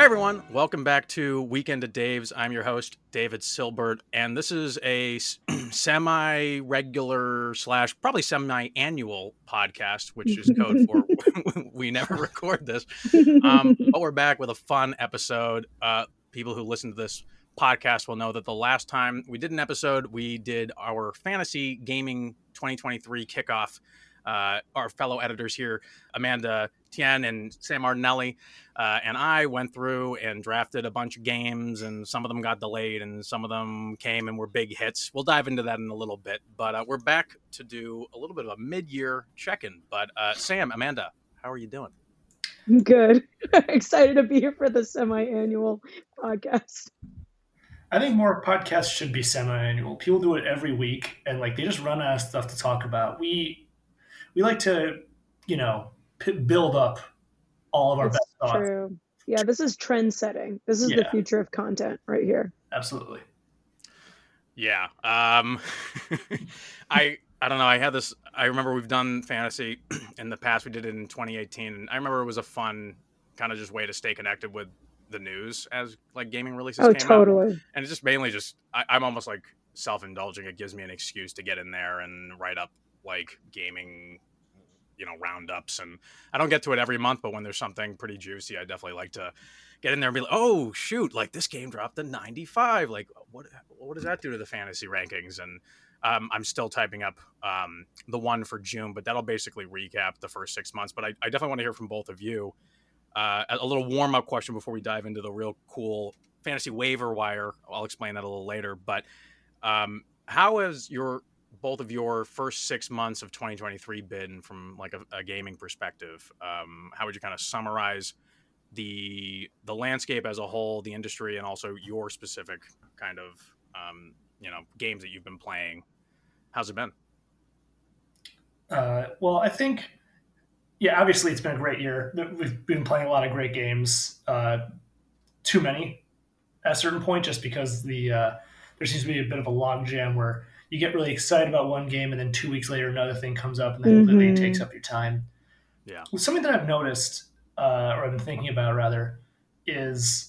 everyone, welcome back to Weekend at Dave's. I'm your host, David Silbert, and this is a semi-regular / probably semi-annual podcast, which is code for we never record this. But we're back with a fun episode. People who listen to this podcast will know that the last time we did an episode, we did our Fantasy Gaming 2023 kickoff. Our fellow editors here, Amanda Tien and Sam Martinelli, and I went through and drafted a bunch of games, and some of them got delayed and some of them came and were big hits. We'll dive into that in a little bit, but we're back to do a little bit of a mid-year check-in. But Sam, Amanda, how are you doing? Good. Excited to be here for the semi-annual podcast. I think more podcasts should be semi-annual. People do it every week, and they just run out of stuff to talk about. We like to, build up all of our best thoughts. True. Yeah, this is trend setting. This is the future of content right here. Absolutely. Yeah. I don't know. I remember we've done fantasy in the past. We did it in 2018. And I remember it was a fun kind of just way to stay connected with the news as gaming releases came out. And it's just mainly I'm almost self-indulging. It gives me an excuse to get in there and write up gaming, roundups. And I don't get to it every month, but when there's something pretty juicy, I definitely like to get in there and be like, oh shoot, this game dropped to 95. What does that do to the fantasy rankings? And I'm still typing up the one for June, but that'll basically recap the first 6 months. But I definitely want to hear from both of you. A little warm-up question before we dive into the real cool fantasy waiver wire. I'll explain that a little later. But how has both of your first 6 months of 2023 been from a gaming perspective? How would you kind of summarize the landscape as a whole, the industry, and also your specific kind of games that you've been playing? How's it been? Well, I think, obviously it's been a great year. We've been playing a lot of great games. Too many at a certain point, just because there seems to be a bit of a logjam where you get really excited about one game and then 2 weeks later another thing comes up and then it takes up your time. Yeah. Something that I've noticed, or I've been thinking about rather, is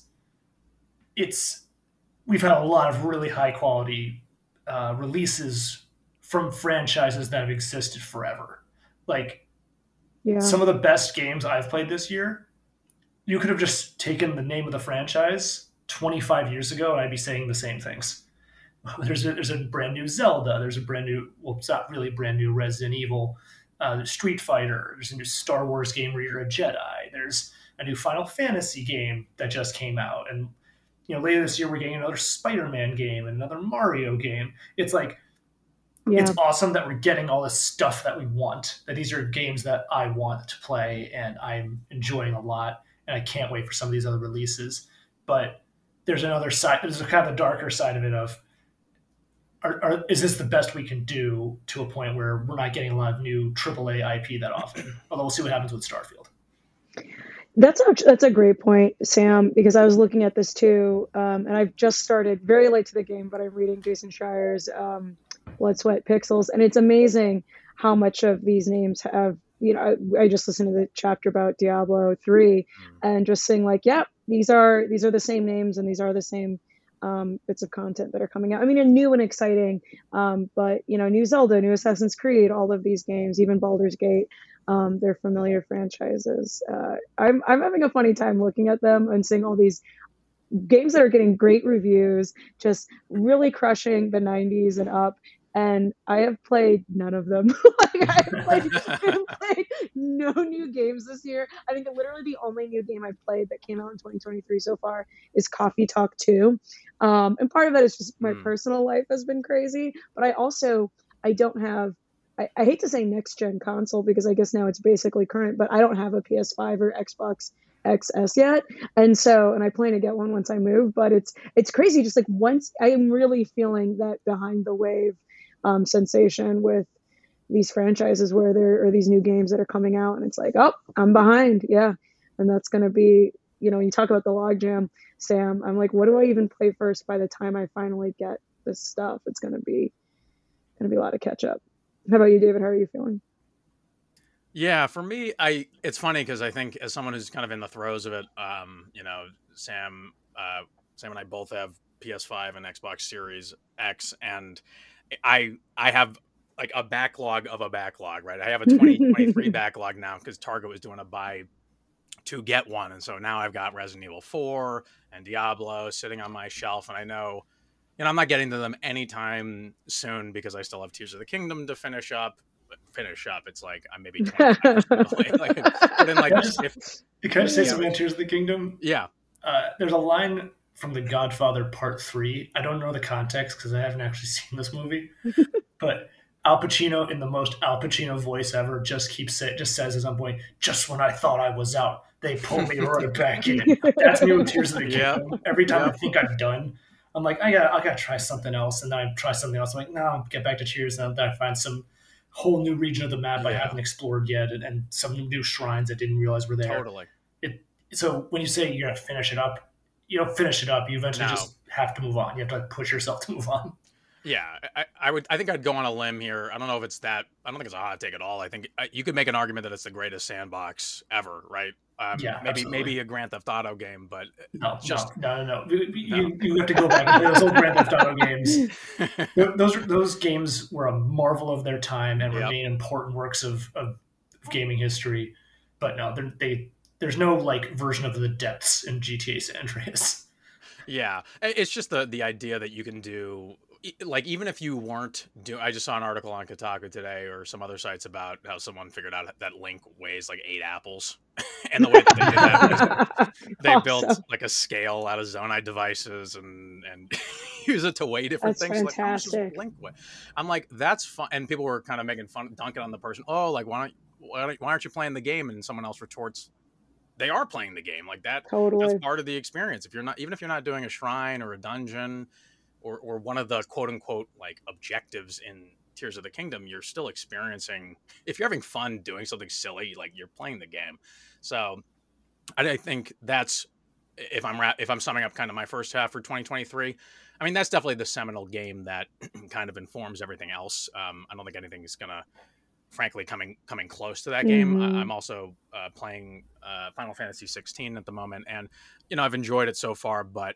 we've had a lot of really high quality releases from franchises that have existed forever. Some of the best games I've played this year, you could have just taken the name of the franchise 25 years ago and I'd be saying the same things. There's a brand new Zelda. There's a brand new, it's not really brand new, Resident Evil. There's Street Fighter. There's a new Star Wars game, Return of the Jedi. There's a new Final Fantasy game that just came out. And, later this year we're getting another Spider-Man game and another Mario game. It's it's awesome that we're getting all this stuff that we want, that these are games that I want to play and I'm enjoying a lot. And I can't wait for some of these other releases. But there's another side, there's a kind of a darker side of it of, is this the best we can do to a point where we're not getting a lot of new AAA IP that often? Although we'll see what happens with Starfield. That's a great point, Sam, because I was looking at this too, and I've just started very late to the game, but I'm reading Jason Schreier's Blood, Sweat, Pixels, and it's amazing how much of these names have, I just listened to the chapter about Diablo 3 and just saying these are the same names and these are the same bits of content that are coming out. I mean, new and exciting, but new Zelda, new Assassin's Creed, all of these games, even Baldur's Gate, they're familiar franchises. I'm having a funny time looking at them and seeing all these games that are getting great reviews, just really crushing the 90s and up. And I have played none of them. I have played no new games this year. I think literally the only new game I've played that came out in 2023 so far is Coffee Talk 2. And part of that is just my personal life has been crazy. But I don't have, I hate to say next gen console because I guess now it's basically current, but I don't have a PS5 or Xbox XS yet. And I plan to get one once I move, but it's crazy. Just once I am really feeling that behind the wave sensation with these franchises where there are these new games that are coming out and it's I'm behind. Yeah. And that's going to be, you talk about the logjam, Sam, I'm what do I even play first by the time I finally get this stuff? It's going to be a lot of catch up. How about you, David? How are you feeling? Yeah, for me, it's funny because I think as someone who's kind of in the throes of it, Sam, Sam and I both have PS5 and Xbox Series X, and I have like a backlog of a backlog, right? I have a 2023 backlog now because Target was doing a buy to get one, and so now I've got Resident Evil 4 and Diablo sitting on my shelf, and I know, I'm not getting to them anytime soon because I still have Tears of the Kingdom to finish up. It's like I'm maybe 25% away. But in can I just say something on Tears of the Kingdom? Yeah. There's a line from The Godfather Part 3. I don't know the context because I haven't actually seen this movie, but Al Pacino, in the most Al Pacino voice ever, just says at some point, "Just when I thought I was out, they pulled me right back in." That's me with Tears of the Kingdom. Yeah. Every time I think I'm done, I'm like, I gotta try something else, and then I try something else. I'm like, no, I'll get back to Tears, and then I find some whole new region of the map I haven't explored yet, and some new shrines I didn't realize were there. Totally. So when you say you're gonna finish it up, you don't finish it up. You eventually just have to move on. You have to push yourself to move on. Yeah, I think I'd go on a limb here. I don't know if it's that. I don't think it's a hot take at all. I think you could make an argument that it's the greatest sandbox ever, right? Maybe a Grand Theft Auto game, but no. You have to go back and play those old Grand Theft Auto games. Those games were a marvel of their time and remain important works of gaming history. But no, there's no version of the depths in GTA San Andreas. Yeah, it's just the idea that you can do. Even if you weren't I just saw an article on Kotaku today or some other sites about how someone figured out that Link weighs 8 apples. And the way that they did that was they built a scale out of Zonai devices and use it to weigh different things. Fantastic. Link weigh? I'm like, that's fun. And people were kind of making fun, dunking on the person. Oh, why aren't you playing the game? And someone else retorts, they are playing the game like that. Totally. That's part of the experience. Even if you're not doing a shrine or a dungeon, or one of the quote unquote objectives in Tears of the Kingdom, you're still experiencing. If you're having fun doing something silly, you're playing the game. So I think that's, if I'm summing up kind of my first half for 2023, I mean, that's definitely the seminal game that kind of informs everything else. I don't think anything is gonna, frankly, coming close to that game. I'm also playing Final Fantasy 16 at the moment, and I've enjoyed it so far, but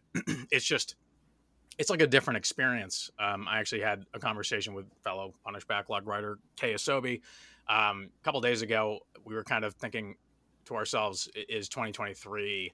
it's like a different experience. I actually had a conversation with fellow Punish Backlog writer Kei Asobi a couple days ago. We were kind of thinking to ourselves, is 2023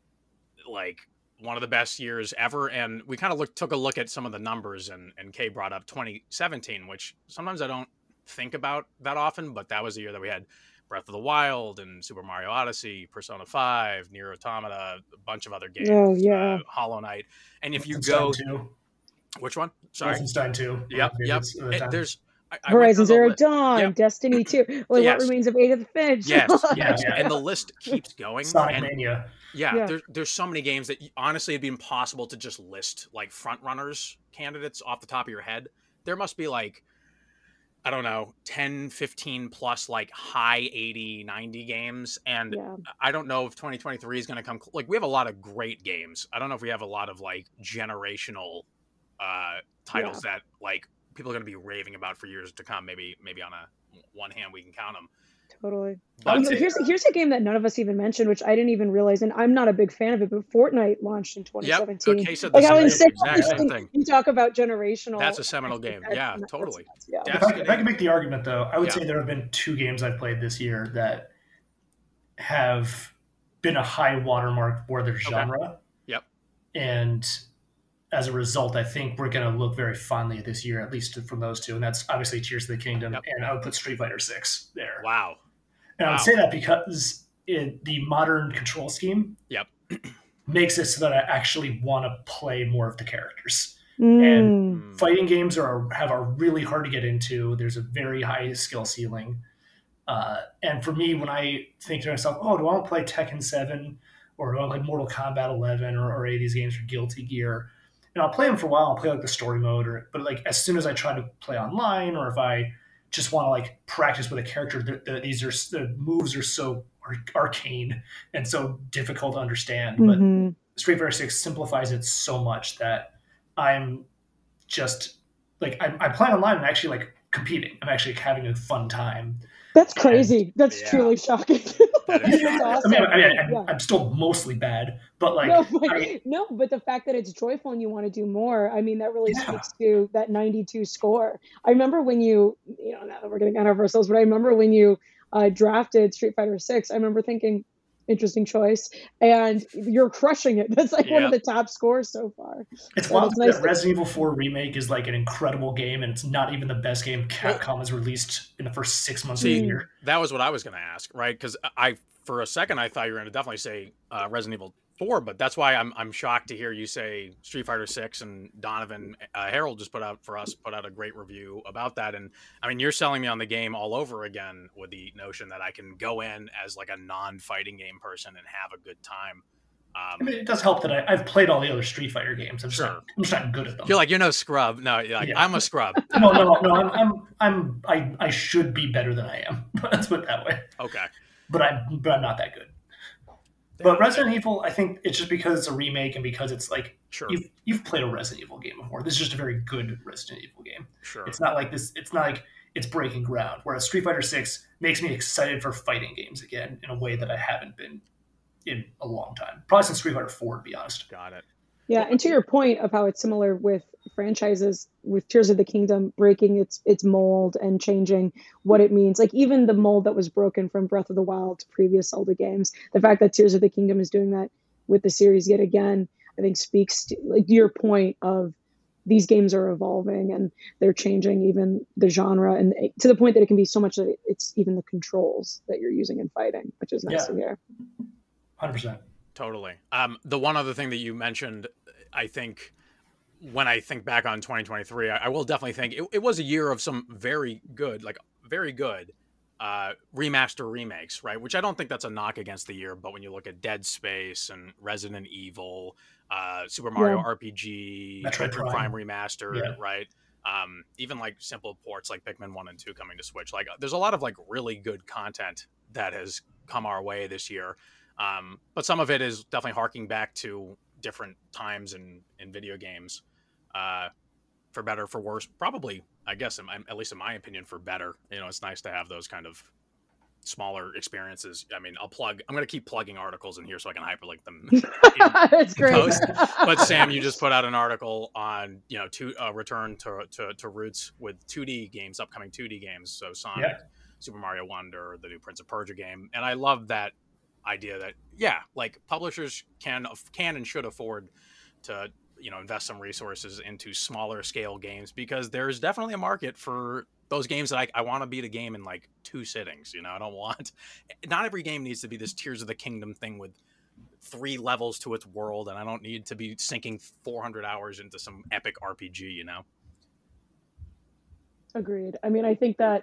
one of the best years ever? And we kind of took a look at some of the numbers, and Kei brought up 2017, which sometimes I don't think about that often, but that was the year that we had Breath of the Wild and Super Mario Odyssey, Persona 5, Nier Automata, a bunch of other games. Oh, yeah. Hollow Knight. And if you go... Which one? Sorry. Wolfenstein 2. Yep. There's... Horizon Zero Dawn, Destiny 2. What remains of Edith Finch? Yes. And the list keeps going. Sonic Mania. There's so many games that honestly it'd be impossible to just list front runners candidates off the top of your head. There must be I don't know, 10, 15 plus high 80, 90 games. And I don't know if 2023 is going to come. We have a lot of great games. I don't know if we have a lot of generational titles that people are going to be raving about for years to come. Maybe on one hand we can count them. Totally. Here's a game that none of us even mentioned, which I didn't even realize, and I'm not a big fan of it, but Fortnite launched in 2017. Yep. Okay, so how insane you talk about generational. That's a seminal game. Yeah, totally. If I can make the argument, though, I would say there have been 2 games I've played this year that have been a high watermark for their genre. Yep. And as a result, I think we're going to look very fondly at this year, at least from those 2. And that's obviously Tears of the Kingdom, and I would put Street Fighter 6 there. Wow. And I would say that because the modern control scheme makes it so that I actually want to play more of the characters. And fighting games have really hard to get into. There's a very high skill ceiling. And for me, when I think to myself, do I want to play Tekken 7 or do I want to play Mortal Kombat 11 or any of these games or Guilty Gear? And I'll play them for a while. I'll play the story mode, but as soon as I try to play online, or if I just want to practice with a character, the moves are so arcane and so difficult to understand. But Street Fighter 6 simplifies it so much that I'm just I'm playing online and actually competing. I'm actually having a fun time. That's crazy. That's truly shocking. That's awesome. I'm still mostly bad, but like but the fact that it's joyful and you want to do more, I mean, that really speaks to that 92 score. I remember when you now that we're getting out of ourselves, but I remember when you drafted Street Fighter 6, I remember thinking, interesting choice, and you're crushing it. That's like one of the top scores so far. It's wild that Resident Evil 4 Remake is like an incredible game, and it's not even the best game Capcom has released in the first 6 months of the year. That was what I was going to ask, right? Because for a second, I thought you were going to definitely say Resident Evil 4, but that's why I'm shocked to hear you say Street Fighter 6. And Donovan Harold just put out a great review about that. And I mean, you're selling me on the game all over again with the notion that I can go in as like a non-fighting game person and have a good time. I mean, it does help that I've played all the other Street Fighter games. I'm just not good at them. You're like, you're no scrub. No, I'm a scrub. No. I should be better than I am. Let's put it that way. Okay. But I'm not that good. But Resident Evil, I think it's just because it's a remake and because it's like you've played a Resident Evil game before. This is just a very good Resident Evil game. Sure. It's not like this. It's not like it's breaking ground. Whereas Street Fighter 6 makes me excited for fighting games again in a way that I haven't been in a long time. Probably since Street Fighter 4, to be honest. Got it. Yeah, and to your point of how it's similar with franchises, with Tears of the Kingdom breaking its mold and changing what it means. Like even the mold that was broken from Breath of the Wild to previous Zelda games, the fact that Tears of the Kingdom is doing that with the series yet again, I think speaks to like your point of these games are evolving and they're changing even the genre, and to the point that it can be so much that it's even the controls that you're using in fighting, which is nice to hear. 100%. Totally. The one other thing that you mentioned, I think, when I think back on 2023, I will definitely think it was a year of some very good remaster remakes, right? Which I don't think that's a knock against the year, but when you look at Dead Space and Resident Evil, Super Mario RPG, Metroid Prime Remastered, right? Even like simple ports like Pikmin 1 and 2 coming to Switch. Like there's a lot of like really good content that has come our way this year. But some of it is definitely harking back to different times in video games, for better, for worse, probably, I guess, at least in my opinion, for better. It's nice to have those kind of smaller experiences. I mean, I'm going to keep plugging articles in here so I can hyperlink them. That's great. Post. But Sam, you just put out an article on, return to roots with 2D games, upcoming 2D games. So Sonic, Super Mario Wonder, the new Prince of Persia game. And I love that idea that like publishers can and should afford to invest some resources into smaller scale games, because there's definitely a market for those games that I want to beat a game in like 2 sittings. I don't want, not every game needs to be this Tears of the Kingdom thing with 3 levels to its world, and I don't need to be sinking 400 hours into some epic RPG. Agreed. I mean, I think that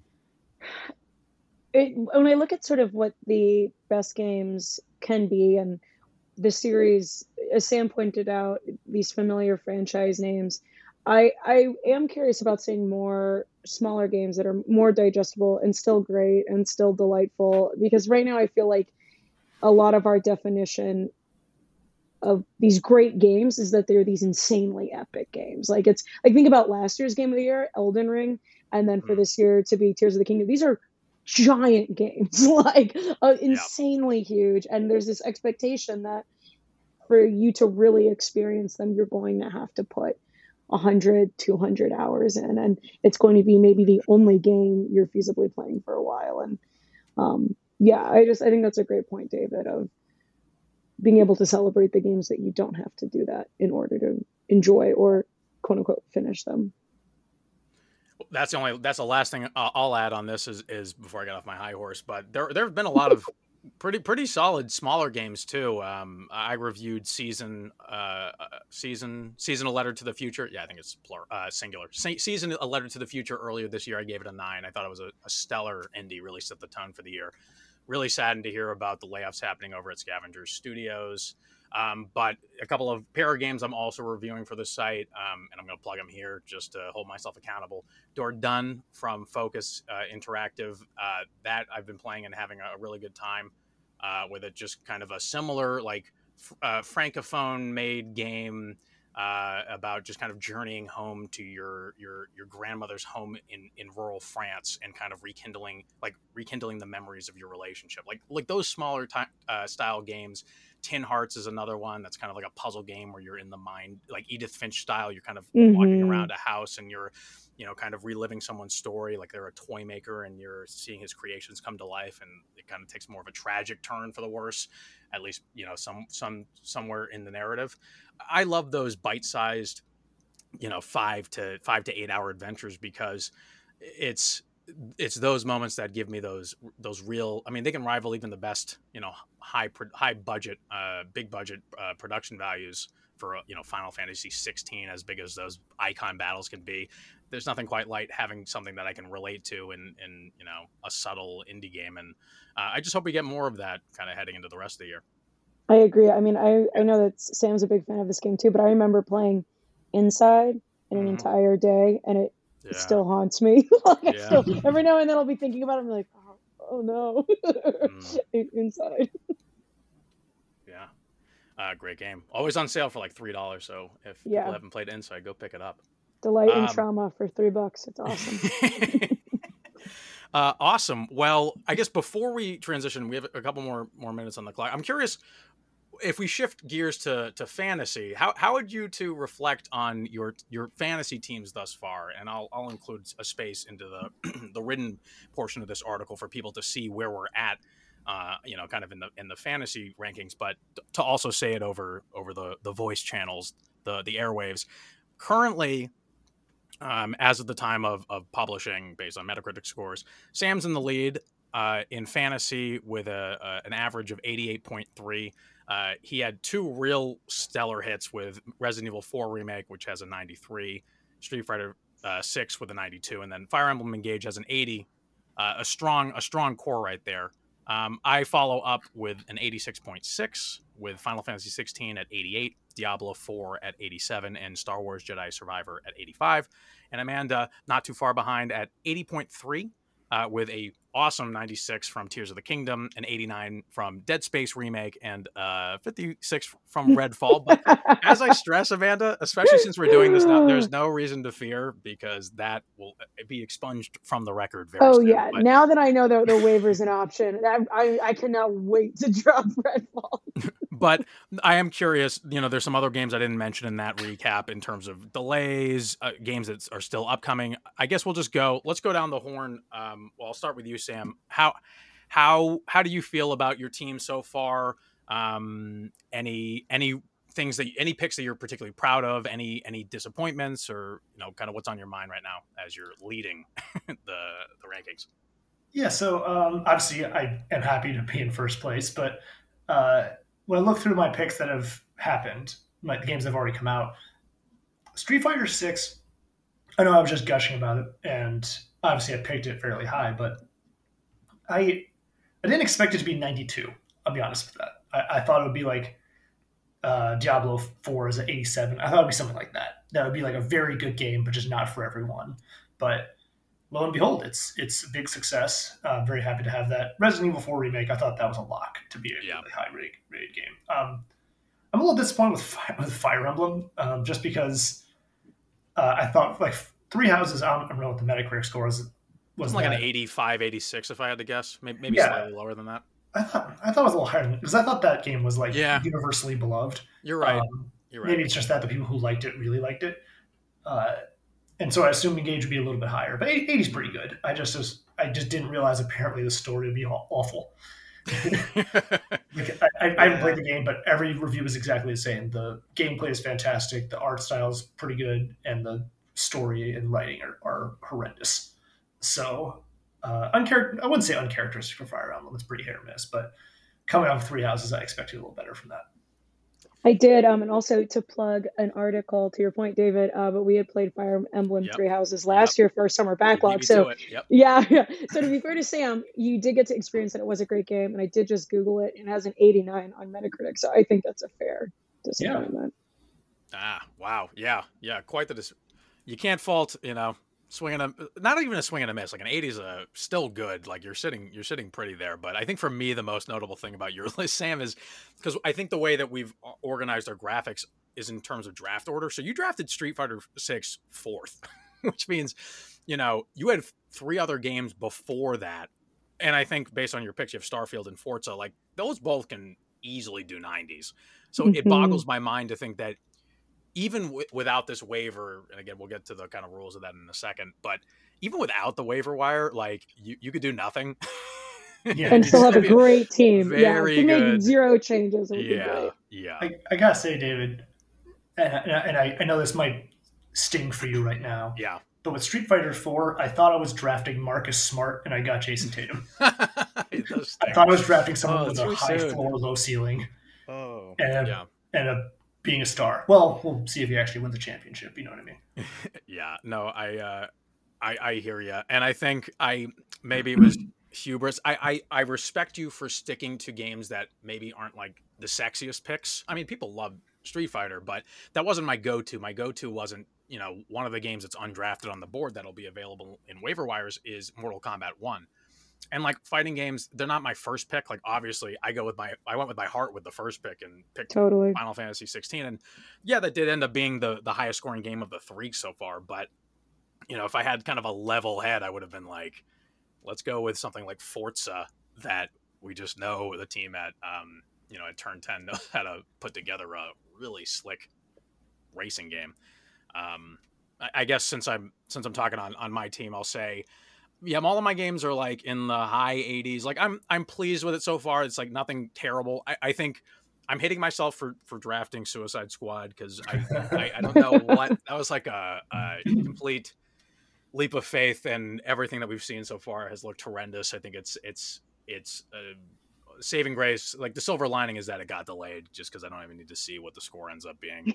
when I look at sort of what the best games can be, and the series, as Sam pointed out, these familiar franchise names, I am curious about seeing more smaller games that are more digestible and still great and still delightful, because right now I feel like a lot of our definition of these great games is that they're these insanely epic games. Like it's like, think about last year's game of the year, Elden Ring, and then for this year to be Tears of the Kingdom. These are giant games, like insanely huge, and there's this expectation that for you to really experience them, you're going to have to put 100, 200 hours in, and it's going to be maybe the only game you're feasibly playing for a while. And I think that's a great point, David, of being able to celebrate the games that you don't have to do that in order to enjoy or quote unquote finish them. That's the last thing I'll add on this is before I get off my high horse, but there have been a lot of pretty solid smaller games too. I reviewed Season a Letter to the Future. Yeah, I think it's singular. Season a Letter to the Future earlier this year. I gave it a 9. I thought it was a stellar indie, really set the tone for the year. Really saddened to hear about the layoffs happening over at Scavengers Studios. But a couple of pair of games I'm also reviewing for the site, and I'm going to plug them here just to hold myself accountable. Done from Focus Interactive, that I've been playing and having a really good time with it. Just kind of a similar, like, francophone-made game about just kind of journeying home to your grandmother's home in rural France and kind of rekindling the memories of your relationship. Like those smaller style games. Tin Hearts is another one that's kind of like a puzzle game where you're in the mind, like Edith Finch style. You're kind of walking around a house and you're, kind of reliving someone's story. Like they're a toy maker and you're seeing his creations come to life, and it kind of takes more of a tragic turn for the worse, at least, somewhere in the narrative. I love those bite-sized, 5 to 8 hour adventures, because it's those moments that give me those real, I mean, they can rival even the best, high budget, big budget production values for, Final Fantasy 16, as big as those icon battles can be. There's nothing quite like having something that I can relate to in a subtle indie game. And I just hope we get more of that kind of heading into the rest of the year. I agree. I mean, I know that Sam's a big fan of this game too, but I remember playing Inside in an entire day, and it still haunts me. Still, every now and then I'll be thinking about it, and I'm like, oh no, Inside. Yeah, great game. Always on sale for like $3. So if people haven't played Inside, go pick it up. Delight in trauma for $3. It's awesome. Awesome. Well, I guess before we transition, we have a couple more minutes on the clock. I'm curious, if we shift gears to fantasy, how would you two reflect on your fantasy teams thus far? And I'll include a space into the written portion of this article for people to see where we're at, kind of in the fantasy rankings, but to also say it over the voice channels, the airwaves. Currently, as of the time of publishing, based on Metacritic scores, Sam's in the lead in fantasy with an average of 88.3. He had 2 real stellar hits with Resident Evil 4 Remake, which has a 93, Street Fighter 6 with a 92, and then Fire Emblem Engage has an 80. A strong core right there. I follow up with an 86.6 with Final Fantasy 16 at 88, Diablo 4 at 87, and Star Wars Jedi Survivor at 85. And Amanda, not too far behind at 80.3 with a awesome 96 from Tears of the Kingdom, an 89 from Dead Space Remake, and 56 from Redfall. But as I stress, Amanda, especially since we're doing this now, there's no reason to fear, because that will be expunged from the record very soon. Yeah. But now that I know the waiver's an option, I cannot wait to drop Redfall. But I am curious, there's some other games I didn't mention in that recap in terms of delays, games that are still upcoming. I guess let's go down the horn. I'll start with you, Sam. How do you feel about your team so far? Any picks that you're particularly proud of? Any disappointments, or kind of what's on your mind right now as you're leading the rankings? Yeah, so obviously I am happy to be in first place, but when I look through my picks that have happened, the games that have already come out, Street Fighter 6, I know I was just gushing about it, and obviously I picked it fairly high, but I didn't expect it to be 92. I'll be honest with that. I thought it would be like Diablo 4 is at 87. I thought it would be something like that. That would be like a very good game, but just not for everyone. But lo and behold, it's a big success. I'm very happy to have that. Resident Evil 4 Remake, I thought that was a lock to be a really high-rated game. I'm a little disappointed with Fire Emblem, just because I thought like Three Houses, I don't know what the Metacritic score was like an 85, 86, if I had to guess. Maybe slightly lower than that. I thought it was a little higher, because I thought that game was like universally beloved. You're right. Maybe it's just that the people who liked it really liked it. And so I assumed Engage would be a little bit higher, but 80 is pretty good. I just didn't realize apparently the story would be awful. I haven't played the game, but every review is exactly the same. The gameplay is fantastic, the art style is pretty good, and the story and writing are horrendous. So I wouldn't say uncharacteristic for Fire Emblem. It's pretty hit or miss, but coming off Three Houses, I expected a little better from that. I did, and also to plug an article to your point, David. But we had played Fire Emblem Three Houses last year for our summer backlog. So yeah. So to be fair to Sam, you did get to experience that it was a great game, and I did just Google it, and it has an 89 on Metacritic. So I think that's a fair disappointment. Wow, yeah, quite the. You can't fault, not even a swing and a miss. Like an 80 is still good. Like you're sitting pretty there. But I think for me, the most notable thing about your list, Sam, is because I think the way that we've organized our graphics, is in terms of draft order. So you drafted Street Fighter 6 4th, which means, you had 3 other games before that. And I think based on your picks, you have Starfield and Forza, like those both can easily do 90s. So it boggles my mind to think that even without this waiver, and again, we'll get to the kind of rules of that in a second, but even without the waiver wire, like you could do nothing. And still have a great team. Very good. Make 0 changes. Yeah. I gotta say, David, and I know this might sting for you right now. Yeah. But with Street Fighter 4, I thought I was drafting Marcus Smart, and I got Jason Tatum. I thought I was drafting someone with a high floor, low ceiling. Oh. And being a star. Well, we'll see if he actually wins the championship. You know what I mean? Yeah. No, I hear you, and I think maybe it was hubris. I respect you for sticking to games that maybe aren't like the sexiest picks. I mean, people love Street Fighter, but that wasn't my go-to. My go-to wasn't, one of the games that's undrafted on the board that'll be available in waiver wires is Mortal Kombat 1. And like fighting games, they're not my first pick. Like obviously I went with my heart with the first pick and picked Final Fantasy 16. And yeah, that did end up being the highest scoring game of the 3 so far. But, if I had kind of a level head, I would have been like, let's go with something like Forza that we just know the team at Turn 10 knows how to put together a really slick racing game. I guess since I'm talking on my team, I'll say, yeah, all of my games are like in the high 80s. Like I'm pleased with it so far. It's like nothing terrible. I think I'm hitting myself for drafting Suicide Squad because I don't know what that was like a complete leap of faith, and everything that we've seen so far has looked horrendous. I think it's saving grace. Like the silver lining is that it got delayed just because I don't even need to see what the score ends up being.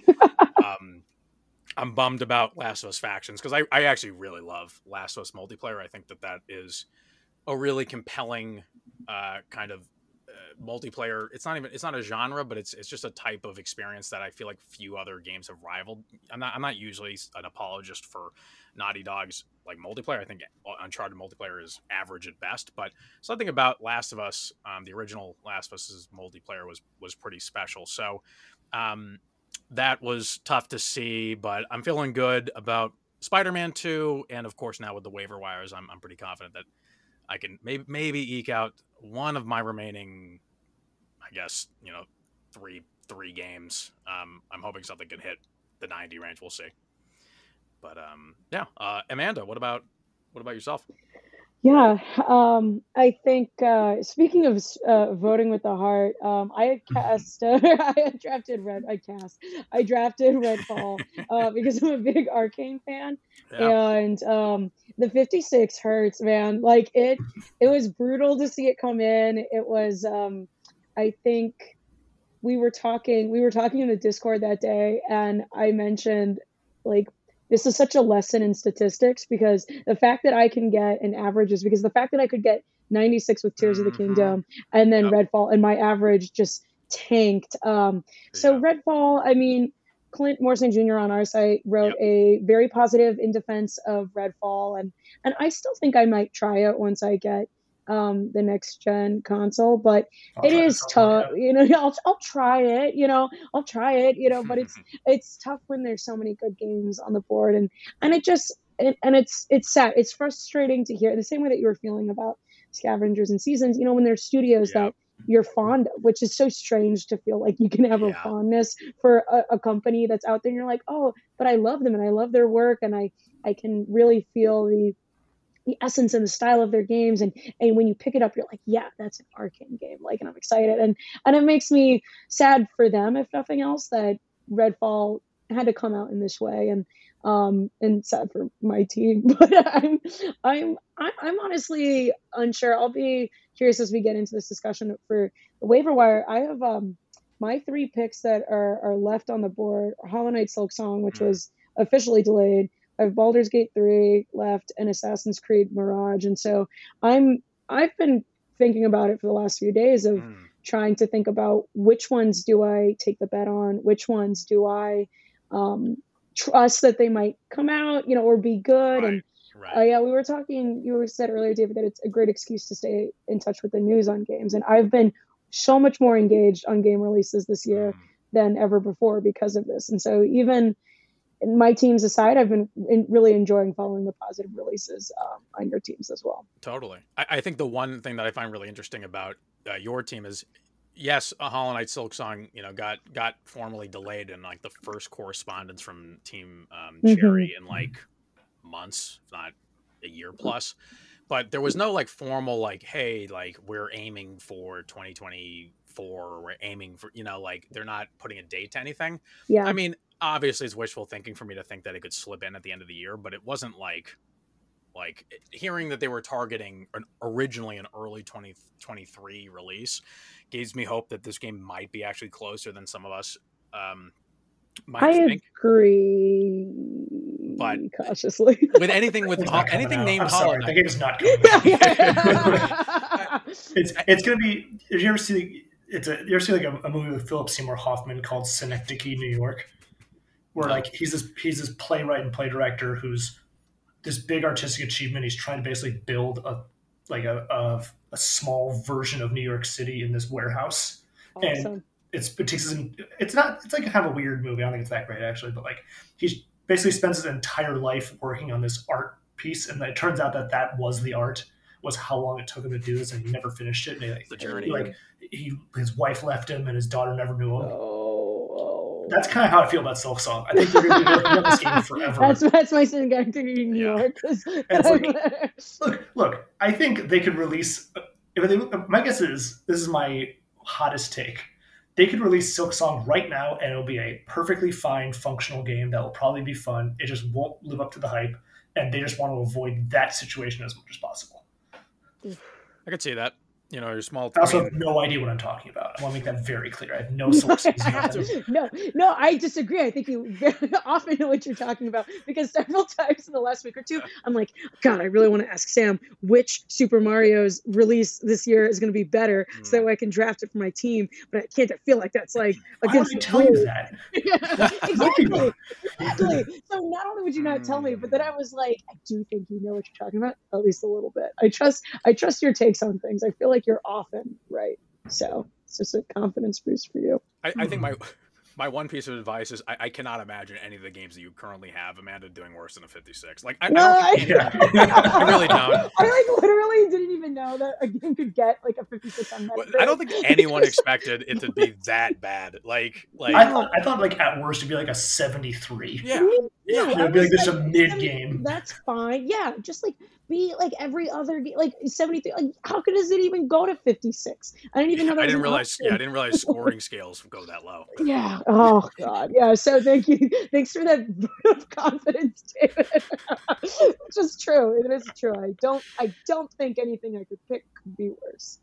I'm bummed about Last of Us Factions because I actually really love Last of Us multiplayer. I think that is a really compelling kind of multiplayer. It's not a genre, but it's just a type of experience that I feel like few other games have rivaled. I'm not usually an apologist for Naughty Dog's like multiplayer. I think Uncharted multiplayer is average at best, but something about Last of Us, the original Last of Us's multiplayer was pretty special. So that was tough to see, but I'm feeling good about Spider-Man 2, and of course now with the waiver wires, I'm pretty confident that I can maybe eke out one of my remaining, I guess, three games. I'm hoping something can hit the 90 range. We'll see. But Amanda, what about yourself? Yeah, I think speaking of voting with the heart, I drafted Redfall because I'm a big Arcane fan, and the 56 hurts, man. Like it was brutal to see it come in. It was, I think we were talking in the Discord that day, and I mentioned like, this is such a lesson in statistics because the fact that I can get an average is because the fact that I could get 96 with Tears of the Kingdom and then Redfall and my average just tanked. So Redfall, I mean, Clint Morrison Jr. on our site wrote a very positive in defense of Redfall, and I still think I might try it once I get the next gen console, but it is tough. I'll try it. I'll try it. But it's tough when there's so many good games on the board, and it's sad. It's frustrating to hear the same way that you were feeling about Scavengers and Seasons. When there's studios that you're fond of, which is so strange to feel like you can have a fondness for a company that's out there. And you're like, oh, but I love them and I love their work, and I can really feel the essence and the style of their games, and when you pick it up, you're like, yeah, that's an Arcane game, like, and I'm excited, and it makes me sad for them, if nothing else, that Redfall had to come out in this way, and sad for my team. But I'm honestly unsure. I'll be curious as we get into this discussion for the waiver wire. I have my 3 picks that are left on the board: Hollow Knight Silksong, which was officially delayed. I have Baldur's Gate 3 left and Assassin's Creed Mirage. And so I've been thinking about it for the last few days of trying to think about which ones do I take the bet on, which ones do I trust that they might come out, or be good. Right. And we were talking, you said earlier, David, that it's a great excuse to stay in touch with the news on games. And I've been so much more engaged on game releases this year than ever before because of this. And so even my teams aside, I've been really enjoying following the positive releases on your teams as well. Totally. I think the one thing that I find really interesting about your team is, yes, a Hollow Knight Silksong, got formally delayed in like the first correspondence from Team Cherry in like months, if not a year plus. But there was no like formal like, hey, like we're aiming for 2024, or we're aiming for, like they're not putting a date to anything. Yeah. I mean, obviously it's wishful thinking for me to think that it could slip in at the end of the year, but it wasn't like hearing that they were targeting originally an early 2023 release gives me hope that this game might be actually closer than some of us might think. I agree, but cautiously. With anything named Hollow Knight, the game is not coming out. It's going to be. Did you ever see? You ever see like a movie with Philip Seymour Hoffman called Synecdoche, New York, where like he's this playwright and play director who's this big artistic achievement. He's trying to basically build a small version of New York City in this warehouse. Awesome. And it's like kind of a weird movie. I don't think it's that great actually, but like he basically spends his entire life working on this art piece, and it turns out that was the art, was how long it took him to do this, and he never finished it. And the journey. His wife left him, and his daughter never knew him. That's kind of how I feel about Silksong. I think they're going to be working on this game forever. That's my Synecdoche, New York. Look. I think they could release. My guess is, this is my hottest take, they could release Silksong right now, and it'll be a perfectly fine, functional game that will probably be fun. It just won't live up to the hype, and they just want to avoid that situation as much as possible. I could see that. Your small. I also have no idea what I'm talking about. I want to make that very clear. I have no sources. No, I disagree. I think you very often know what you're talking about, because several times in the last week or two, I'm like, God, I really want to ask Sam which Super Mario's release this year is going to be better, so that way I can draft it for my team. But I can't feel like that's like against. Why would I tell you that? Exactly. So not only would you not tell me, but then I was like, I do think you know what you're talking about, at least a little bit. I trust your takes on things. I feel like you're often right, so it's just a confidence boost for you. I think my one piece of advice is I cannot imagine any of the games that you currently have, Amanda, doing worse than a 56. Like I really don't. I literally didn't even know that a game could get like a 56 on Metacritic. I don't think anyone expected it to be that bad. Like I thought like at worst it'd be like a 73. Yeah. It'd be like just a mid game. That's fine. Yeah, just like be like every other game, like 73. Like how does it even go to 56? I didn't even know that. I didn't realize scoring scales go that low. Yeah. Oh God. Yeah. So thank you. Thanks for that vote of confidence, David. Which is true. It is true. I don't think anything I could pick could be worse.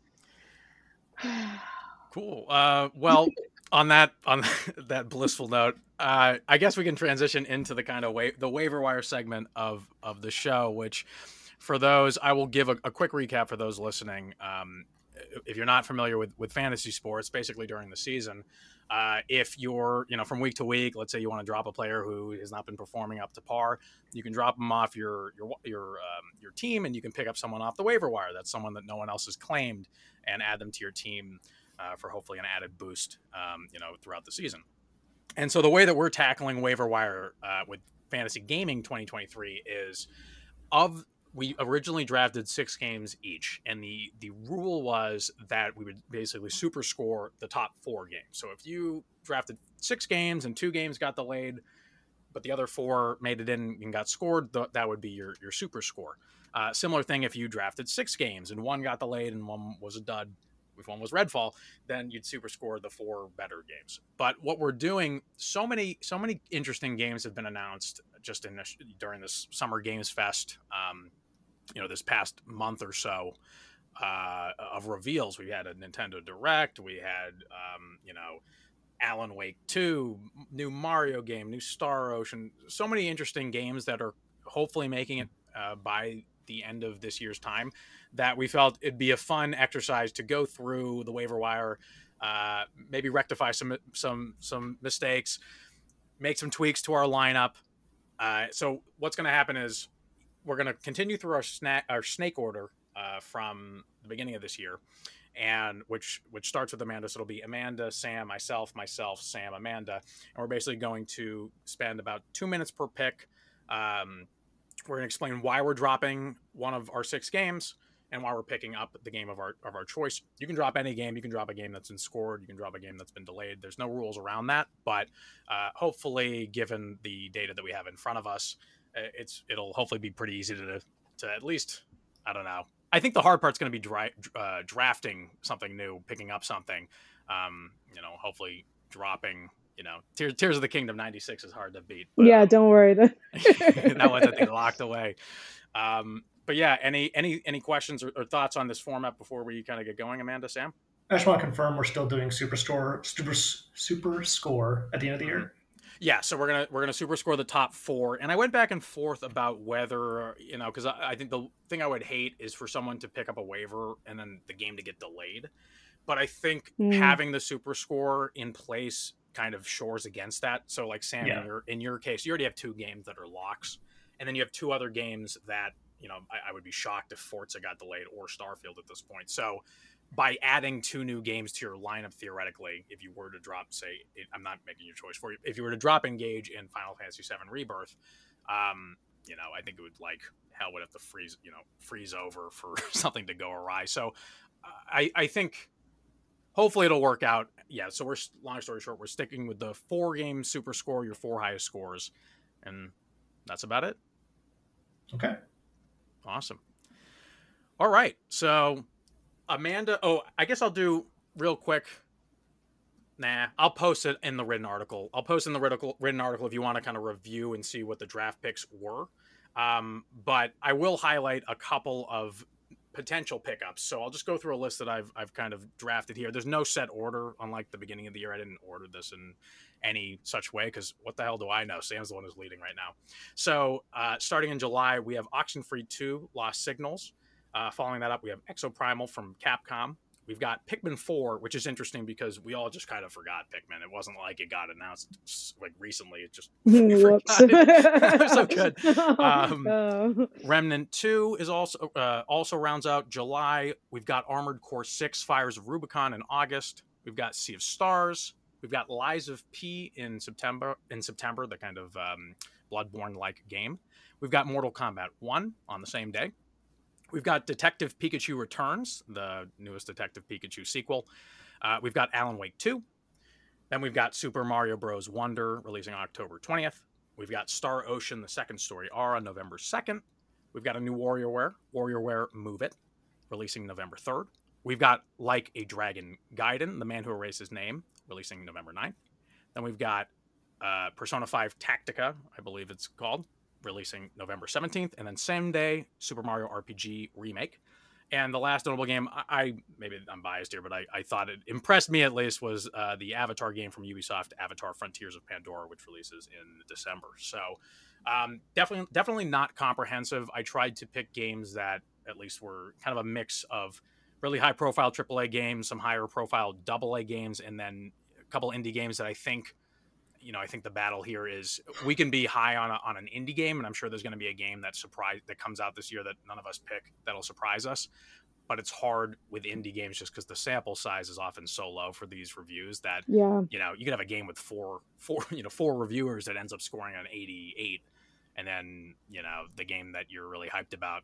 Cool. Well, on that blissful note, I guess we can transition into the kind of the waiver wire segment of the show, which for those, I will give a quick recap for those listening. If you're not familiar with fantasy sports, basically during the season, if you're, from week to week, let's say you want to drop a player who has not been performing up to par, you can drop them off your team, and you can pick up someone off the waiver wire. That's someone that no one else has claimed, and add them to your team for hopefully an added boost, throughout the season. And so the way that we're tackling waiver wire with Fantasy Gaming 2023 is we originally drafted 6 games each, and the rule was that we would basically super score the top 4 games. So if you drafted 6 games and 2 games got delayed, but the other 4 made it in and got scored, that would be your super score. Similar thing if you drafted 6 games and 1 got delayed and 1 was a dud. If 1 was Redfall, then you'd super score the 4 better games. But what we're doing, so many interesting games have been announced just during this Summer Games Fest. This past month or so of reveals. We had a Nintendo Direct. We had Alan Wake 2, new Mario game, new Star Ocean. So many interesting games that are hopefully making it by the end of this year's time, that we felt it'd be a fun exercise to go through the waiver wire, maybe rectify some mistakes, make some tweaks to our lineup. So what's going to happen is we're going to continue through our snake order from the beginning of this year, and which starts with Amanda. So it'll be Amanda, Sam, myself, Sam, Amanda, and we're basically going to spend about 2 minutes per pick. We're going to explain why we're dropping one of our 6 games and why we're picking up the game of our choice. You can drop any game. You can drop a game that's been scored. You can drop a game that's been delayed. There's no rules around that, but hopefully, given the data that we have in front of us, it'll hopefully be pretty easy to at least, I don't know. I think the hard part's going to be drafting something new, picking up something. Hopefully dropping. Tears of the Kingdom 96 is hard to beat. But, yeah, don't worry. That was, I think, locked away. But yeah, any questions or thoughts on this format before we kind of get going, Amanda, Sam? I just want to confirm we're still doing super score at the end of the year. Yeah, so we're gonna super score the top 4, and I went back and forth about whether because I think the thing I would hate is for someone to pick up a waiver and then the game to get delayed. But I think having the super score in place kind of shores against that. So like Sam, in your case, you already have 2 games that are locks, and then you have 2 other games that I would be shocked if Forza got delayed or Starfield at this point. So by adding 2 new games to your lineup, theoretically, if you were to drop, I'm not making your choice for you. If you were to drop Engage in Final Fantasy VII Rebirth, I think it would hell would have to freeze over for something to go awry. So I think hopefully it'll work out. Yeah. So long story short, we're sticking with the 4 game super score, your 4 highest scores, and that's about it. Okay. Awesome. All right. So Amanda, I guess I'll do real quick. I'll post it in the written article. I'll post in the written article if you want to kind of review and see what the draft picks were. But I will highlight a couple of potential pickups. So I'll just go through a list that I've kind of drafted here. There's no set order, unlike the beginning of the year. I didn't order this in any such way because what the hell do I know? Sam's the one who's leading right now. So starting in July, we have Oxenfree 2, Lost Signals. Following that up, we have Exoprimal from Capcom. We've got Pikmin 4, which is interesting because we all just kind of forgot Pikmin. It wasn't like it got announced recently. It just it was so good. Remnant 2 is also rounds out July. We've got Armored Core 6, Fires of Rubicon in August. We've got Sea of Stars. We've got Lies of P in September, the kind of Bloodborne-like game. We've got Mortal Kombat 1 on the same day. We've got Detective Pikachu Returns, the newest Detective Pikachu sequel. We've got Alan Wake 2. Then we've got Super Mario Bros. Wonder, releasing on October 20th. We've got Star Ocean, the second story R, on November 2nd. We've got a new WarioWare Move It, releasing November 3rd. We've got Like a Dragon Gaiden, The Man Who Erased His Name, releasing November 9th. Then we've got Persona 5 Tactica, I believe it's called, releasing November 17th, and then same day, Super Mario RPG Remake. And the last notable game, maybe I'm biased here, but I thought it impressed me at least, was the Avatar game from Ubisoft, Avatar Frontiers of Pandora, which releases in December. So definitely not comprehensive. I tried to pick games that at least were kind of a mix of really high-profile AAA games, some higher-profile AA games, and then a couple indie games that I think the battle here is we can be high on an indie game, and I'm sure there's going to be a game that comes out this year that none of us pick that'll surprise us. But it's hard with indie games just because the sample size is often so low for these reviews that you could have a game with four reviewers that ends up scoring an 88, and then the game that you're really hyped about,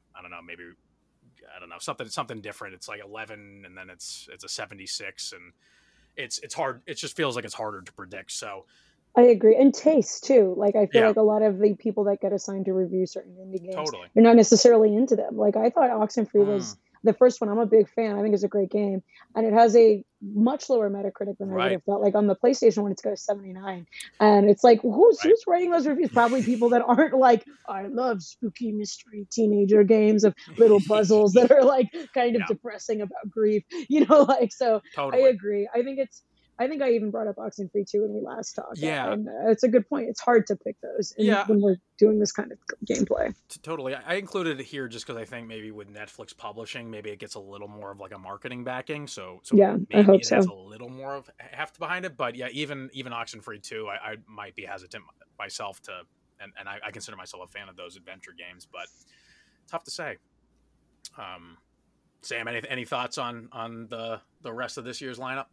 something different. It's like 11, and then it's a 76, and it's hard. It just feels like it's harder to predict. So. I agree. And taste too. Like, I feel like a lot of the people that get assigned to review certain indie games, they're not necessarily into them. Like, I thought Oxenfree was the first one. I'm a big fan. I think it's a great game. And it has a much lower Metacritic than I would have thought. Like, on the PlayStation one, it's got a 79. And it's like, who's writing those reviews? Probably people that aren't like, I love spooky mystery teenager games of little puzzles that are like kind of depressing about grief. So I agree. I think I even brought up Oxenfree 2 when we last talked. Yeah. And it's a good point. It's hard to pick those when we're doing this kind of gameplay. Totally. I included it here just because I think maybe with Netflix publishing, maybe it gets a little more of like a marketing backing. So yeah, maybe I hope it so. has a little more of heft behind it. But yeah, even Oxenfree 2, I might be hesitant myself to, and I consider myself a fan of those adventure games, but tough to say. Sam, any thoughts on the rest of this year's lineup?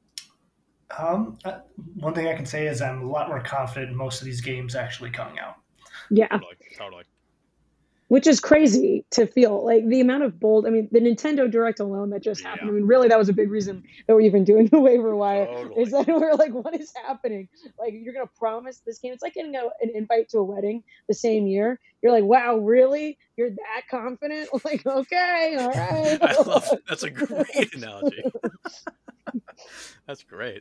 One thing I can say is I'm a lot more confident in most of these games actually coming out. Yeah, totally. Which is crazy to feel like the amount of bold. I mean, the Nintendo Direct alone that just happened. I mean, really, that was a big reason that we're even doing the waiver wire. Totally. Is that we're like, what is happening? Like, you're gonna promise this game? It's like getting an invite to a wedding the same year. You're like, wow, really? You're that confident? Like, okay, all right. I love it. That's a great analogy. That's great.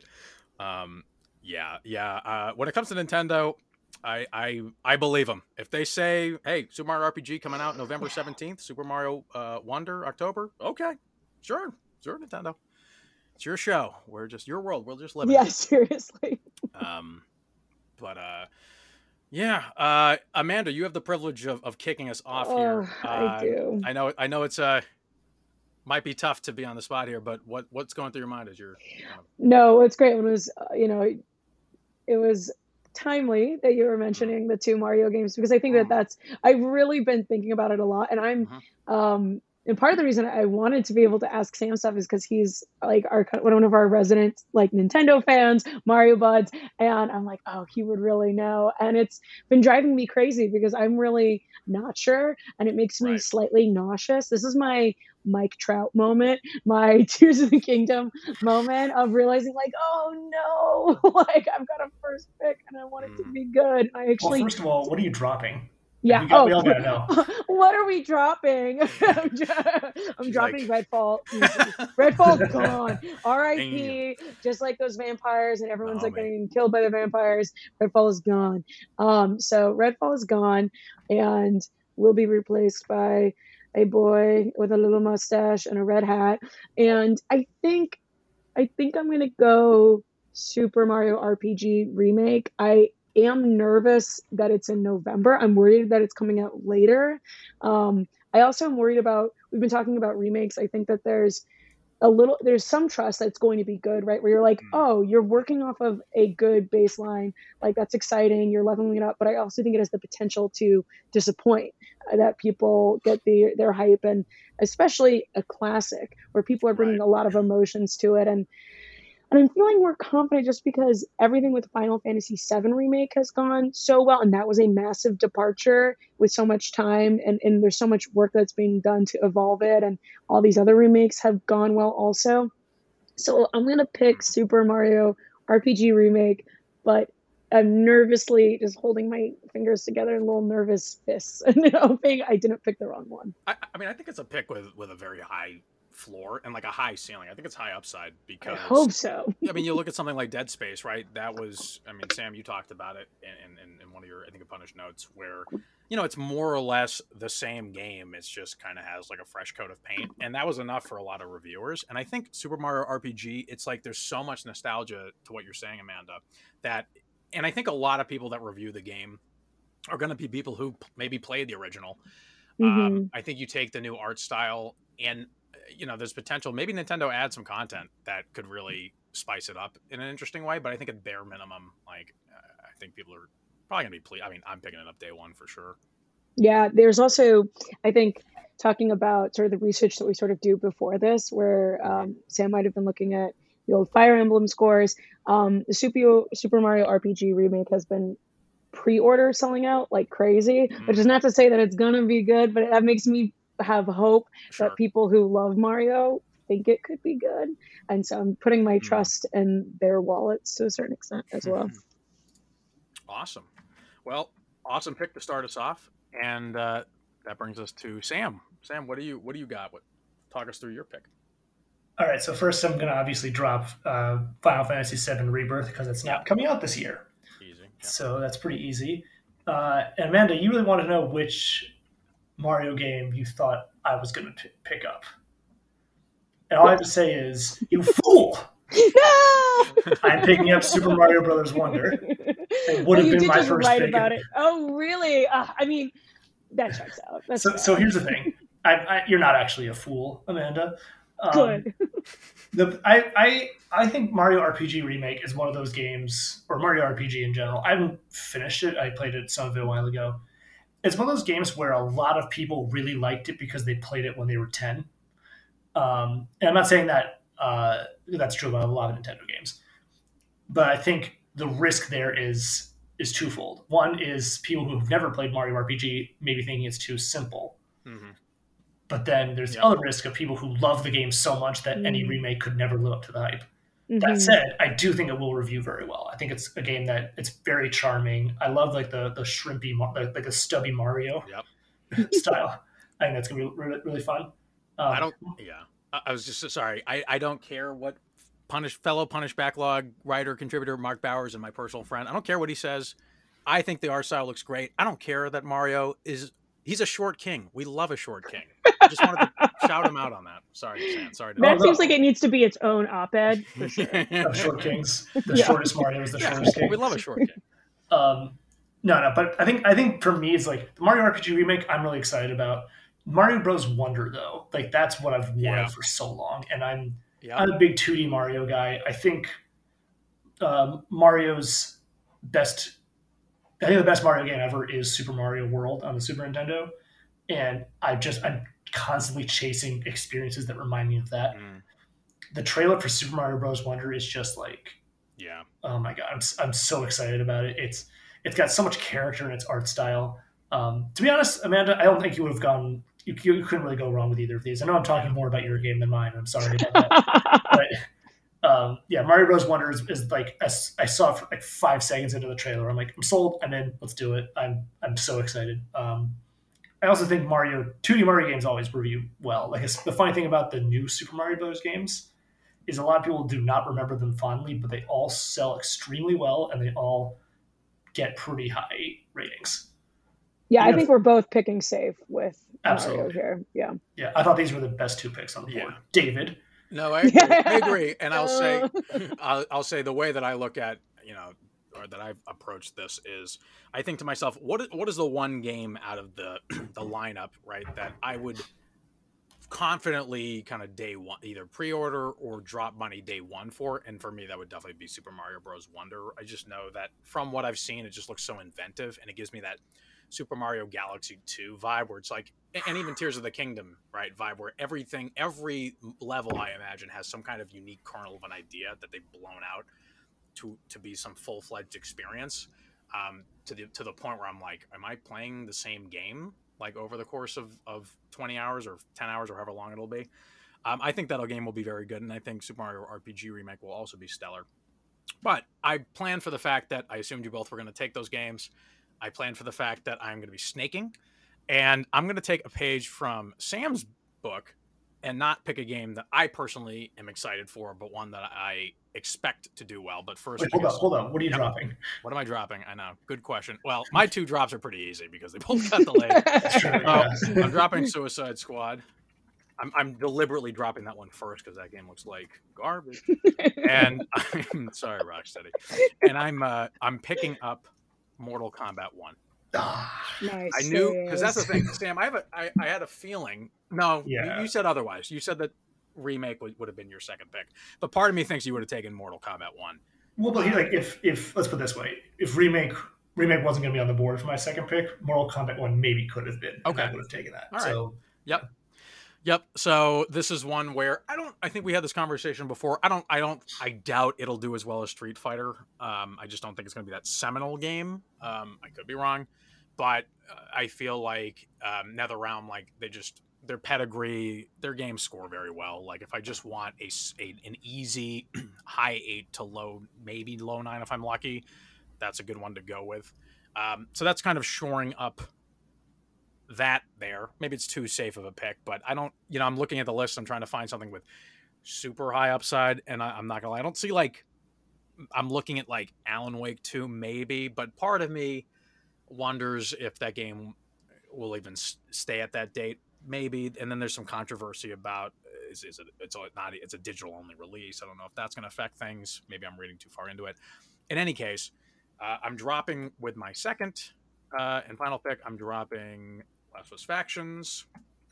Yeah. When it comes to Nintendo, I believe them. If they say, hey, Super Mario RPG coming out November 17th, Super Mario Wonder October, okay, sure, Nintendo. It's your show. We're just your world. We'll just live in it. Yeah, seriously. Amanda, you have the privilege of kicking us off here. I do. I know it's might be tough to be on the spot here, but what's going through your mind as you're No, it's great. It was it was timely that you were mentioning the two Mario games, because I think I've really been thinking about it a lot, and I'm and part of the reason I wanted to be able to ask Sam stuff is because he's like one of our resident like Nintendo fans, Mario buds, and I'm like, oh, he would really know. And it's been driving me crazy because I'm really not sure, and it makes me slightly nauseous. This is my Mike Trout moment, my Tears of the Kingdom moment of realizing like, oh no, like I've got a first pick and I want it to be good. Well, first of all, what are you dropping? Yeah. We all gotta know. What are we dropping? I'm dropping Redfall. Redfall's gone. R.I.P. Just like those vampires, and everyone's getting killed by the vampires. Redfall is gone. So Redfall is gone, and will be replaced by a boy with a little mustache and a red hat. And I think I'm gonna go Super Mario RPG Remake. I am nervous that it's in November. I'm worried that it's coming out later. I also am worried about, we've been talking about remakes. I think that there's some trust that it's going to be good, right? Where you're like, oh, you're working off of a good baseline. Like, that's exciting. You're leveling it up. But I also think it has the potential to disappoint, that people get their hype, and especially a classic where people are bringing a lot of emotions to it. And I'm feeling more confident just because everything with Final Fantasy VII Remake has gone so well. And that was a massive departure with so much time. And there's so much work that's being done to evolve it. And all these other remakes have gone well also. So I'm going to pick Super Mario RPG Remake, but I'm nervously just holding my fingers together in little nervous fists and hoping I didn't pick the wrong one. I mean, I think it's a pick with a very high floor and like a high ceiling. I think it's high upside because I hope so. I mean, you look at something like Dead Space, right? That was, I mean, Sam, you talked about it in one of your, I think, Punished notes, where it's more or less the same game. It's just kind of has like a fresh coat of paint, and that was enough for a lot of reviewers. And I think Super Mario RPG, it's like there's so much nostalgia to what you're saying, Amanda, and I think a lot of people that review the game are going to be people who maybe played the original. I think you take the new art style and there's potential. Maybe Nintendo adds some content that could really spice it up in an interesting way. But I think at bare minimum, like I think people are probably gonna be pleased. I mean, I'm picking it up day one for sure. Yeah, there's also, I think, talking about sort of the research that we sort of do before this, where Sam might have been looking at the old Fire Emblem scores. The Super Mario RPG Remake has been pre-order selling out like crazy, which is not to say that it's gonna be good, but that makes me have hope that people who love Mario think it could be good. And so I'm putting my trust in their wallets to a certain extent as well. Awesome. Well, awesome pick to start us off. And that brings us to Sam. Sam, what do you got? Talk us through your pick. All right. So first I'm going to obviously drop Final Fantasy VII Rebirth because it's not coming out this year. Easy. Yeah. So that's pretty easy. And Amanda, you really want to know which Mario game you thought I was going to pick up. And all I have to say is, you fool! No! I'm picking up Super Mario Brothers Wonder. It would have been my first pick. About it. Oh, really? I mean, that checks out. So here's the thing. You're not actually a fool, Amanda. Good. I think Mario RPG Remake is one of those games, or Mario RPG in general. I haven't finished it. I played some of it a while ago. It's one of those games where a lot of people really liked it because they played it when they were 10. And I'm not saying that that's true about a lot of Nintendo games, but I think the risk there is twofold. One is people who've never played Mario RPG maybe thinking it's too simple. Mm-hmm. But then there's the other risk of people who love the game so much that any remake could never live up to the hype. Mm-hmm. That said, I do think it will review very well. I think it's a game that it's very charming. I love like the shrimpy, like a stubby Mario style. I think that's gonna be really, really fun. I was just sorry. I don't care what fellow Punish Backlog writer contributor Mark Bowers and my personal friend. I don't care what he says. I think the art style looks great. I don't care that Mario he's a short king. We love a short king. I just wanted to shout him out on that. Sorry, Sam. Sorry. That seems like it needs to be its own op-ed for sure. Short kings. The shortest Mario is the shortest king. We love a short king. No, but I think for me it's like the Mario RPG remake. I'm really excited about Mario Bros. Wonder though. Like that's what I've wanted for so long, and I'm a big 2D Mario guy. I think Mario's best. I think the best Mario game ever is Super Mario World on the Super Nintendo, and I'm constantly chasing experiences that remind me of that. The trailer for Super Mario Bros. Wonder is just like, oh my god, I'm so excited about it. It's got so much character in its art style. To be honest, Amanda, I don't think you would have gone. You couldn't really go wrong with either of these. I know I'm talking more about your game than mine. I'm sorry about that. But Mario Bros. Wonder is like I saw it for like 5 seconds into the trailer. I'm like, I'm sold. I'm in. Let's do it. I'm so excited. I also think 2D Mario games always review well. Like the funny thing about the new Super Mario Bros. Games is a lot of people do not remember them fondly, but they all sell extremely well and they all get pretty high ratings. Yeah, I think we're both picking safe with Mario here. Yeah. Yeah, I thought these were the best 2 picks on the board. David. No, I agree. And I'll say the way that I look at, or that I've approached this is I think to myself, what is the one game out of the lineup, right, that I would confidently kind of day one, either pre-order or drop money day one for? And for me, that would definitely be Super Mario Bros. Wonder. I just know that from what I've seen, it just looks so inventive, and it gives me that Super Mario Galaxy 2 vibe where it's like, and even Tears of the Kingdom, right, vibe where every level I imagine has some kind of unique kernel of an idea that they've blown out to be some full-fledged experience, to the point where I'm like, am I playing the same game like over the course of 20 hours or 10 hours or however long it'll be? I think that game will be very good, and I think Super Mario RPG Remake will also be stellar. But I plan for the fact that I assumed you both were going to take those games. I plan for the fact that I'm going to be snaking, and I'm going to take a page from Sam's book and not pick a game that I personally am excited for, but one that I expect to do well. But first, wait, hold on. What are you dropping? What am I dropping? I know. Good question. Well, my 2 drops are pretty easy because they both got delayed. I'm dropping Suicide Squad. I'm deliberately dropping that one first because that game looks like garbage. And I'm sorry, Rocksteady. And I'm picking up Mortal Kombat 1. Nice. I knew, because that's the thing, Sam. I had a feeling. No, you said otherwise. You said that Remake would have been your second pick, but part of me thinks you would have taken Mortal Kombat 1. Well, but like if let's put it this way, if remake wasn't going to be on the board for my second pick, Mortal Kombat 1 maybe could have been. Okay, I would have taken that. All right. So Yep. So this is one where I think we had this conversation before. I doubt it'll do as well as Street Fighter. I just don't think it's going to be that seminal game. I could be wrong, but I feel like NetherRealm, like their pedigree, their games score very well. Like if I just want an easy high 8 to low 9 if I'm lucky, that's a good one to go with. So that's kind of shoring up that there. Maybe it's too safe of a pick, but I don't, I'm looking at the list. I'm trying to find something with super high upside, and I'm not gonna lie, I don't see I'm looking at Alan Wake 2 maybe, but part of me wonders if that game will even stay at that date, maybe. And then there's some controversy about it's a digital only release. I don't know if that's going to affect things. Maybe I'm reading too far into it. In any case, I'm dropping with my second and final pick. I'm dropping Last of Us Factions,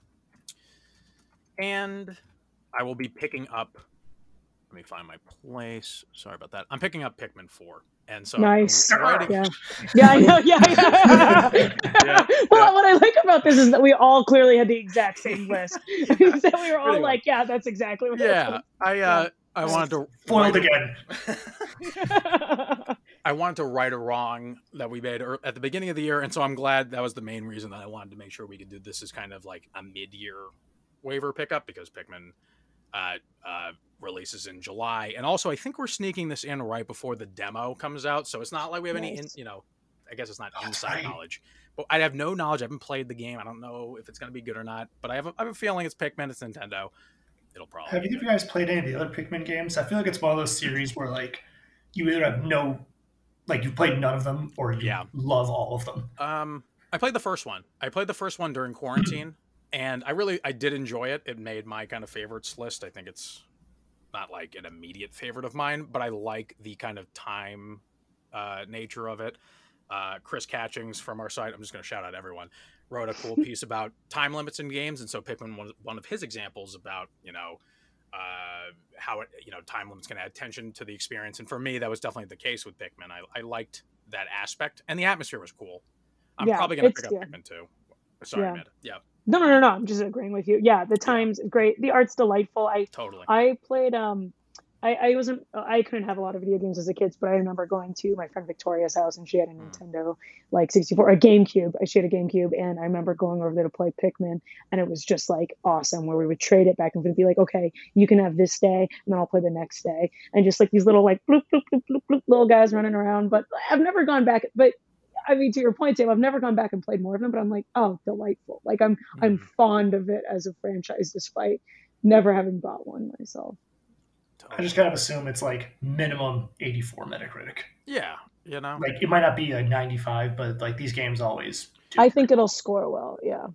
and I will be picking up. Let me find my place. Sorry about that. I'm picking up Pikmin 4. And so nice. Yeah, I know. Yeah. Well, what I like about this is that we all clearly had the exact same list. So we were all like, yeah, that's exactly what I wanted to foiled again. I wanted to right a wrong that we made at the beginning of the year, and so I'm glad that was the main reason that I wanted to make sure we could do this as kind of like a mid-year waiver pickup, because Pikmin releases in July, and also I think we're sneaking this in right before the demo comes out, so it's not like we have any, I guess it's not inside knowledge, but I have no knowledge. I haven't played the game. I don't know if it's going to be good or not, but I have a feeling it's Pikmin. It's Nintendo. It'll probably. Have either of you guys played any of the other Pikmin games? I feel like it's one of those series where like you either have you've played none of them or you love all of them. I played the first one. During quarantine, and I did enjoy it. It made my kind of favorites list. I think it's not like an immediate favorite of mine, but I like the kind of time nature of it. Chris Catchings from our site, I'm just going to shout out everyone, wrote a cool piece about time limits in games, and so Pikmin was one of his examples about how time limits can add tension to the experience, and for me that was definitely the case with Pikmin. I liked that aspect, and the atmosphere was cool. I'm probably going to pick up Pikmin too. Sorry, Amanda. Yeah. No. I'm just agreeing with you. Yeah, the time's great. The art's delightful. I played. I couldn't have a lot of video games as a kid, but I remember going to my friend Victoria's house, and she had a Nintendo 64, a GameCube. She had a GameCube, and I remember going over there to play Pikmin, and it was just like awesome, where we would trade it back and forth, be like, okay, you can have this day, and then I'll play the next day, and just like these little like bloop bloop bloop bloop bloop little guys running around. But I've never gone back. But I mean, to your point, Sam, I've never gone back and played more of them, but I'm like, oh, delightful. Like I'm fond of it as a franchise, despite never having bought one myself. I just kind of assume it's like minimum 84 Metacritic. Yeah, like it might not be like 95, but like these games always do. I think it'll score well. Yeah.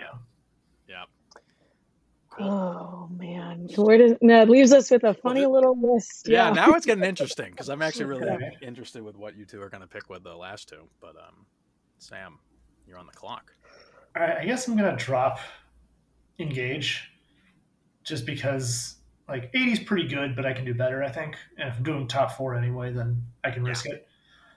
Cool. Oh man, that leaves us with a funny little list. Yeah, now it's getting interesting because I'm actually really interested with what you two are going to pick with the last two. But Sam, you're on the clock. All right, I guess I'm going to drop Engage, just because like 80's pretty good, but I can do better, I think. And if I'm doing top 4 anyway, then I can risk it.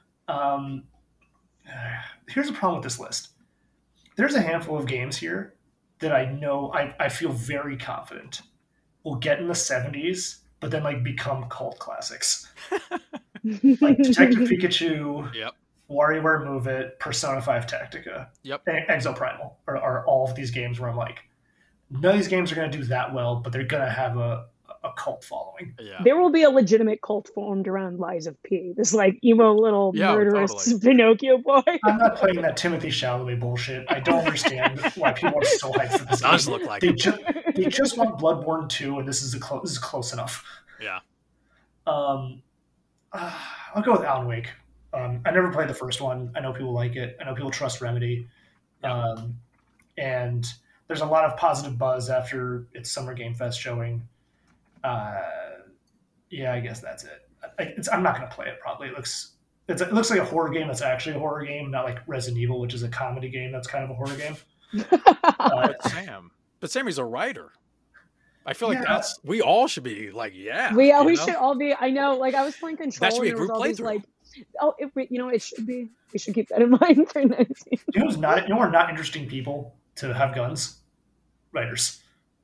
Here's the problem with this list. There's a handful of games here that I know I feel very confident will get in the 70s, but then like become cult classics. Like Detective Pikachu, WarioWare Move It, Persona 5 Tactica, and Exoprimal are all of these games where I'm like, none of these games are going to do that well, but they're going to have a cult following. Yeah. There will be a legitimate cult formed around Lies of P. This like emo little murderous Pinocchio boy. I'm not playing that Timothy Chalamet bullshit. I don't understand why people are so hyped for this. It does look like they just want Bloodborne 2, and this is close enough. Yeah. I'll go with Alan Wake. I never played the first one. I know people like it. I know people trust Remedy. And there's a lot of positive buzz after its Summer Game Fest showing. I guess that's it. I'm not going to play it. Probably it looks like a horror game that's actually a horror game, not like Resident Evil, which is a comedy game that's kind of a horror game. But Sammy's a writer. I feel like we all should be like, we should all be. I know. Like I was playing Control. That should be a group playthrough. Like, it should be. We should keep that in mind for next year. You know, we're not interesting people to have guns. Writers.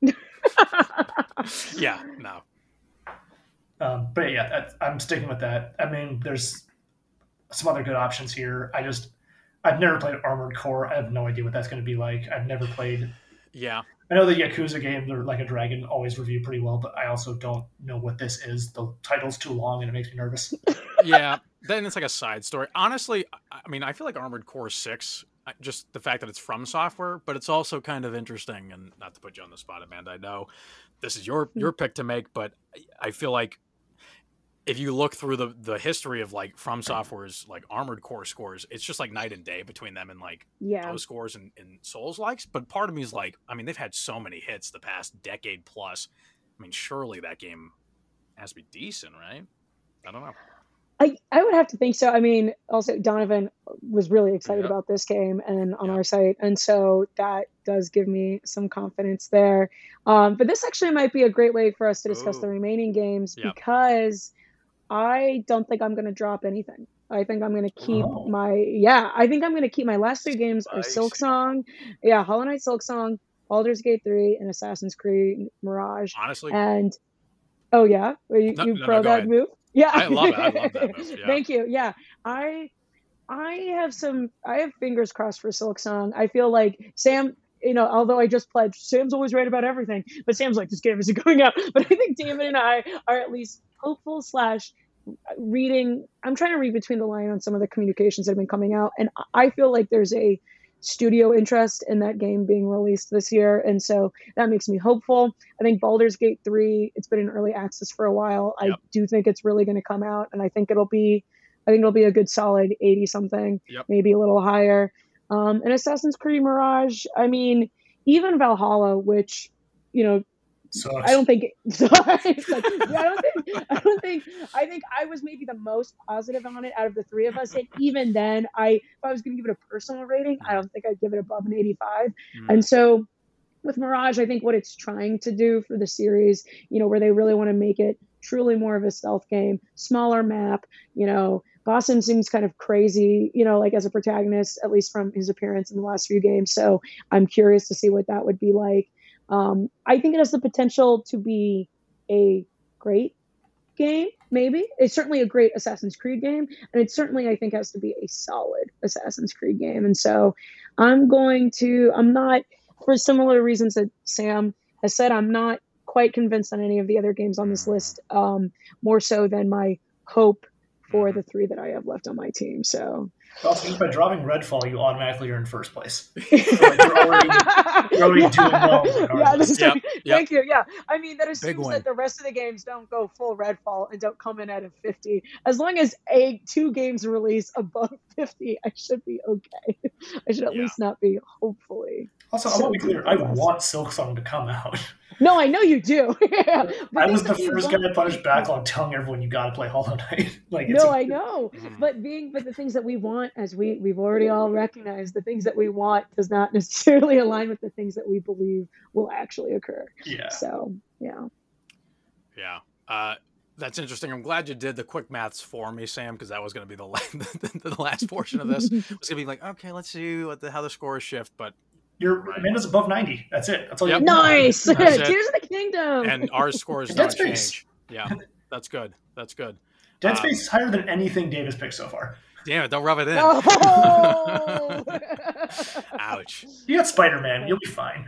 Yeah, no. But yeah, I'm sticking with that. I mean, there's some other good options here. I've never played Armored Core. I have no idea what that's going to be like. I've never played. Yeah. I know the Yakuza games are Like a Dragon always review pretty well, but I also don't know what this is. The title's too long and it makes me nervous. Yeah. Then it's like a side story. Honestly, I mean, I feel like Armored Core 6, just the fact that it's from Software, but it's also kind of interesting, and not to put you on the spot, Amanda, I know this is your pick to make, but I feel like if you look through the history of like From Software's like Armored Core scores, it's just like night and day between them and like those scores and Souls likes. But part of me is like, I mean, they've had so many hits the past decade plus. I mean, surely that game has to be decent, right? I don't know. I would have to think so. I mean, also Donovan was really excited about this game and on our site, and so that does give me some confidence there. But this actually might be a great way for us to discuss the remaining games because I don't think I'm going to drop anything. I think I'm going to keep I think I'm going to keep my last 3 games are Silksong. Yeah, Hollow Knight, Silksong, Baldur's Gate 3, and Assassin's Creed Mirage. Honestly? And, oh, yeah? You pro that move? Yeah. I love it. I love that move. Yeah. Thank you. Yeah. I have fingers crossed for Silksong. I feel like Sam, although I just pledged, Sam's always right about everything, but Sam's like, this game isn't going out. But I think David and I are at least hopeful / reading. I'm trying to read between the line on some of the communications that have been coming out. And I feel like there's a studio interest in that game being released this year. And so that makes me hopeful. I think Baldur's Gate 3, it's been in early access for a while. Yep. I do think it's really going to come out, and I think it'll be a good solid 80 something, maybe a little higher. And Assassin's Creed Mirage, I mean, even Valhalla, which, sucks. I think I was maybe the most positive on it out of the 3 of us. And even then, if I was going to give it a personal rating, I don't think I'd give it above an 85. And so with Mirage, I think what it's trying to do for the series, where they really want to make it truly more of a stealth game, smaller map, Boston seems kind of crazy, like as a protagonist, at least from his appearance in the last few games. So I'm curious to see what that would be like. I think it has the potential to be a great game, maybe. It's certainly a great Assassin's Creed game, and it certainly, I think, has to be a solid Assassin's Creed game. And so I'm not, for similar reasons that Sam has said, I'm not quite convinced on any of the other games on this list, more so than my hope for the 3 that I have left on my team. So also, just by dropping Redfall, you automatically are in first place. So you're already doing well. Thank you. Yeah, I mean, that assumes that the rest of the games don't go full Redfall and don't come in at a 50. As long as 2 games release above 50, I should be okay. I should at least not be, hopefully. Also, I want to be clear. I want Silksong to come out. No, I know you do. I was the first guy to punish Backlog telling everyone you got to play Hollow Knight. I know. But the things that we want, as we've already all recognized, the things that we want does not necessarily align with the things that we believe will actually occur. Yeah. So, yeah. Yeah. That's interesting. I'm glad you did the quick maths for me, Sam, because that was going to be the last portion of this. It was going to be like, okay, let's see how the scores shift, but Amanda's above 90. That's it. That's all you Nice. Tears of the Kingdom. And our scores don't change. Yeah, that's good. Dead Space is higher than anything Dave has picked so far. Damn it, don't rub it in. Oh! Ouch. You got Spider-Man. You'll be fine.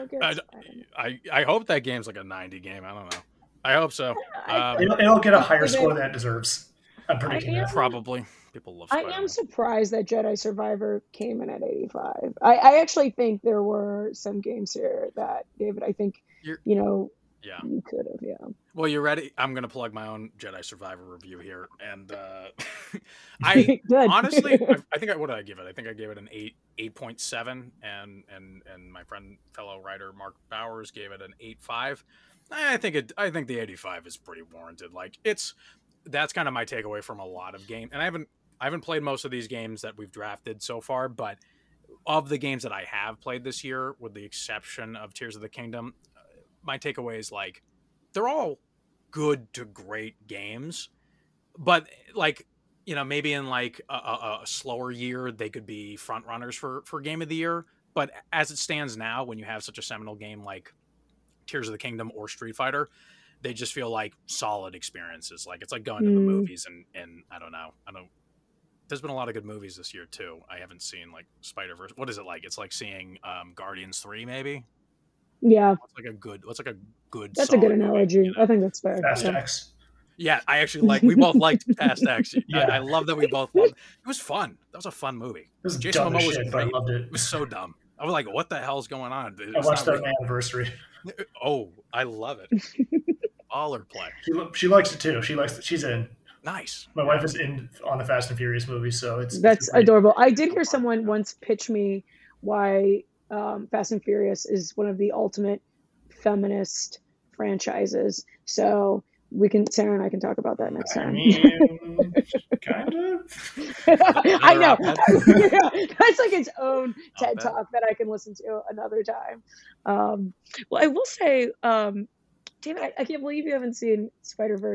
I hope that game's like a 90 game. I don't know. I hope so. It'll get a higher score than it deserves. I'm predicting that. Probably. People love Spider-Man. I am surprised that Jedi Survivor came in at 85. I actually think there were some games here that, David, I think, you could have, yeah. Well, you ready? I'm going to plug my own Jedi Survivor review here. And I honestly, I think what did I give it? I think I gave it an 8.7, and my fellow writer Mark Bowers gave it an 8.5. I think the 85 is pretty warranted. Like that's kind of my takeaway from a lot of games. And I haven't played most of these games that we've drafted so far, but of the games that I have played this year, with the exception of Tears of the Kingdom, my takeaway is like they're all good to great games, but maybe in like a slower year they could be front runners for game of the year. But as it stands now, when you have such a seminal game like Tears of the Kingdom or Street Fighter, they just feel like solid experiences. Like it's like going to the movies and I don't know. There's been a lot of good movies this year too. I haven't seen like Spider-Verse. What is it like? It's like seeing Guardians 3 maybe. Yeah. What's like a good. That's a good analogy. Movie, I think that's fair. Fast X. Yeah, I actually we both liked Fast X. Yeah. I love that we both loved it. It was fun. That was a fun movie. It was Jason Momoa was great. But I loved it. It was so dumb. I was like, what the hell's going on? I watched that on my anniversary. Oh, I love it. Baller play. She likes it too. She's in. Nice. My wife is in on the Fast and Furious movie, so that's adorable. I did hear someone once pitch me why Fast and Furious is one of the ultimate feminist franchises. So Sarah and I can talk about that next time. Kind of. I know. That's like its own TED Talk that I can listen to another time. Well, I will say, David, I can't believe you haven't seen Spider-Verse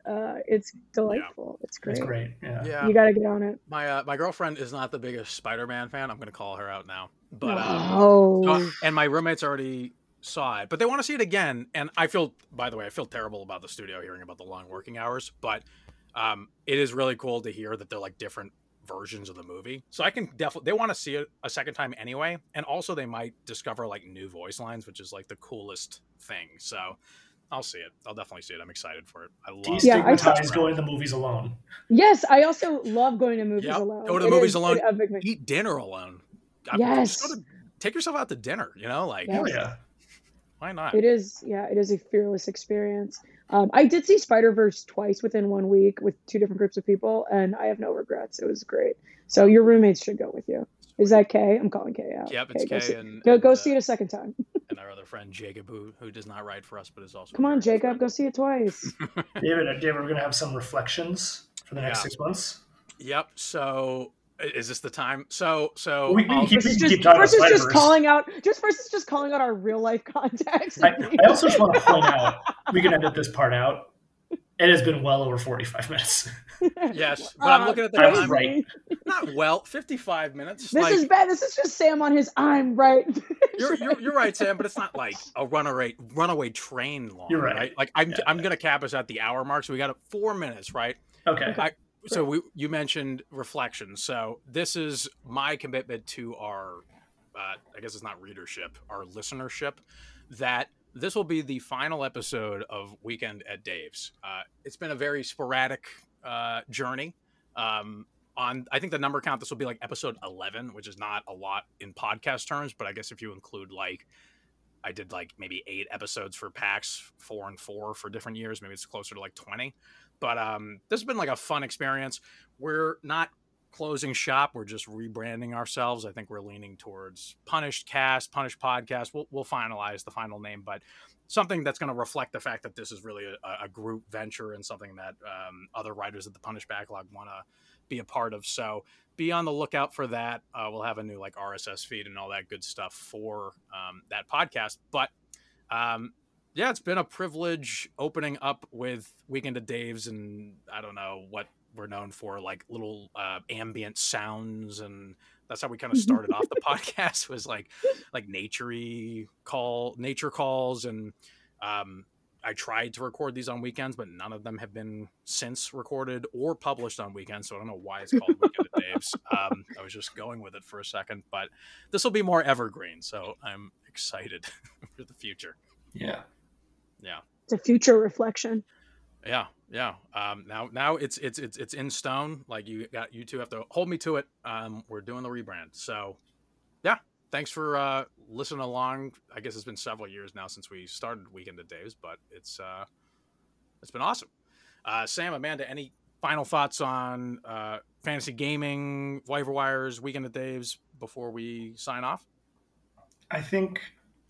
It's delightful. It's great. It's great. Yeah. You got to get on it. My girlfriend is not the biggest Spider-Man fan. I'm going to call her out now. But and my roommates already saw it, but they want to see it again. And I feel terrible about the studio hearing about the long working hours, but it is really cool to hear that they're like different versions of the movie. So I can definitely, they want to see it a second time anyway. And also they might discover like new voice lines, which is like the coolest thing. So I'll see it. I'll definitely see it. I'm excited for it. I love destigmatize going to the movies alone. Yes, I also love going to movies alone. Go to the movies alone. Eat dinner alone. Yes. Take yourself out to dinner, like why not? It is a fearless experience. I did see Spider-Verse twice within 1 week with 2 different groups of people, and I have no regrets. It was great. So your roommates should go with you. Is that Kay? I'm calling Kay out. Yep, it's Kay. Go see it a second time. And our other friend Jacob, who does not write for us, but is also. Come on, Jacob, go see it twice. David, we're going to have some reflections for the next 6 months. Yep. So. Is this the time? So we keep first is just calling out. First is just calling out our real life context. I also just want to point out, we can edit this part out. It has been well over 45 minutes. Yes, but I'm looking at the time. I was right. Not 55 minutes. This is bad. This is just Sam on his I'm right. You're right, Sam, but it's not like a runaway train long. You're right. Like I'm gonna cap us at the hour mark, so we got 4 minutes, right? Okay. So you mentioned reflections. So this is my commitment to our, I guess it's not readership, our listenership, that this will be the final episode of Weekend at Dave's. It's been a very sporadic journey. I think the number count, this will be like episode 11, which is not a lot in podcast terms, but I guess if you include I did maybe 8 episodes for PAX 4 and 4 for different years, maybe it's closer to 20. But this has been a fun experience. We're not closing shop. We're just rebranding ourselves. I think we're leaning towards Punished Podcast. We'll finalize the final name, but something that's going to reflect the fact that this is really a group venture and something that other writers at the Punished Backlog want to be a part of. So be on the lookout for that. We'll have a new RSS feed and all that good stuff for that podcast. But it's been a privilege opening up with Weekend at Dave's, and I don't know what we're known for, little ambient sounds, and that's how we kind of started off the podcast, was nature calls, and I tried to record these on weekends, but none of them have been since recorded or published on weekends, so I don't know why it's called Weekend at Dave's. I was just going with it for a second, but this will be more evergreen, so I'm excited for the future. Yeah. It's a future reflection. Yeah. Now it's in stone. You two have to hold me to it. We're doing the rebrand. So yeah, thanks for listening along. I guess it's been several years now since we started Weekend at Dave's, but it's been awesome. Sam, Amanda, any final thoughts on fantasy gaming, waiver wires, Weekend at Dave's before we sign off? I think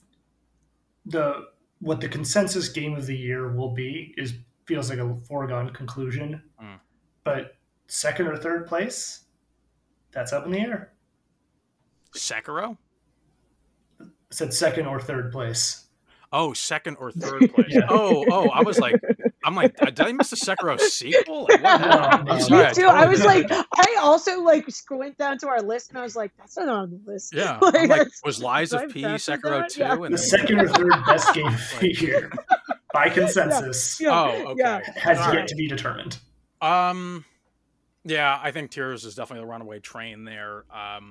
what the consensus game of the year will be feels like a foregone conclusion, but second or third place, that's up in the air. Sekiro? I said second or third place. Oh, second or third place. Yeah. Oh, I was like, did I miss the Sekiro sequel? Me too. I was I also went down to our list and I was like, that's not on the list. Yeah. Was Lies of P Sekiro 2? Yeah. The second or third best game of the year by consensus. Oh, okay. Has yet to be determined. Yeah, I think Tears is definitely the runaway train there.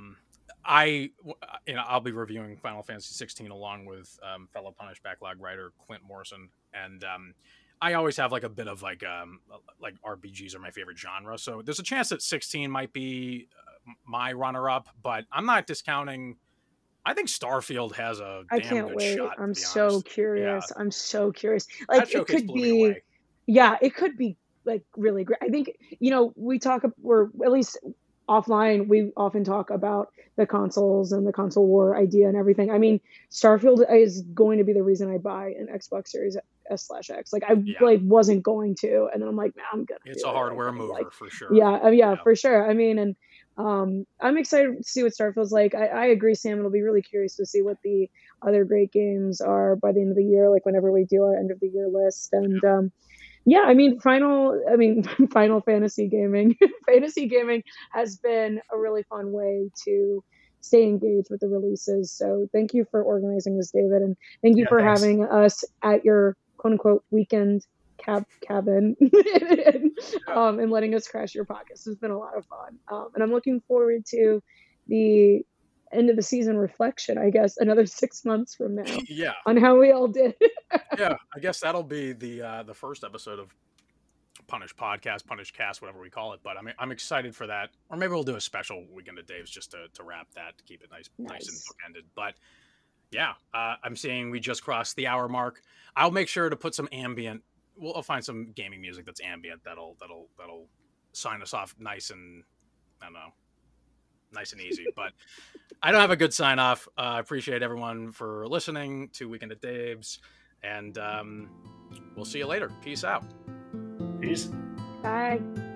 I'll be reviewing Final Fantasy 16 along with fellow Punished Backlog writer Clint Morrison, and I always have a bit of RPGs are my favorite genre, so there's a chance that 16 might be my runner-up, but I'm not discounting. I think Starfield has a damn good shot. I'm so curious. Yeah. I'm so curious. It could be. Yeah, it could be really great. I think we're at least offline, we often talk about the consoles and the console war idea and everything. I mean, Starfield is going to be the reason I buy an Xbox Series S/X. I wasn't going to, and then I'm like, man, I'm gonna. It's a hardware mover for sure. Yeah, for sure. I mean, and I'm excited to see what Starfield's like. I agree, Sam. It'll be really curious to see what the other great games are by the end of the year, whenever we do our end of the year list. And Yeah, I mean, Final Fantasy gaming. Fantasy gaming has been a really fun way to stay engaged with the releases. So thank you for organizing this, David, and thank you Yeah, for thanks. having us at your quote unquote weekend cabin and letting us crash your podcast. It's been a lot of fun. And I'm looking forward to the end of the season reflection, I guess, another 6 months from now Yeah. on how we all did. Yeah, I guess that'll be the first episode of Punish Podcast, Punish Cast, whatever we call it. But I'm excited for that. Or maybe we'll do a special Weekend of Dave's just to wrap that, to keep it nice and bookended. But yeah, I'm seeing we just crossed the hour mark. I'll make sure to put some ambient. I'll find some gaming music that's ambient that'll sign us off nice and, I don't know, nice and easy. But I don't have a good sign off. I appreciate everyone for listening to Weekend at Dave's, and we'll see you later. Peace out. Peace. Bye.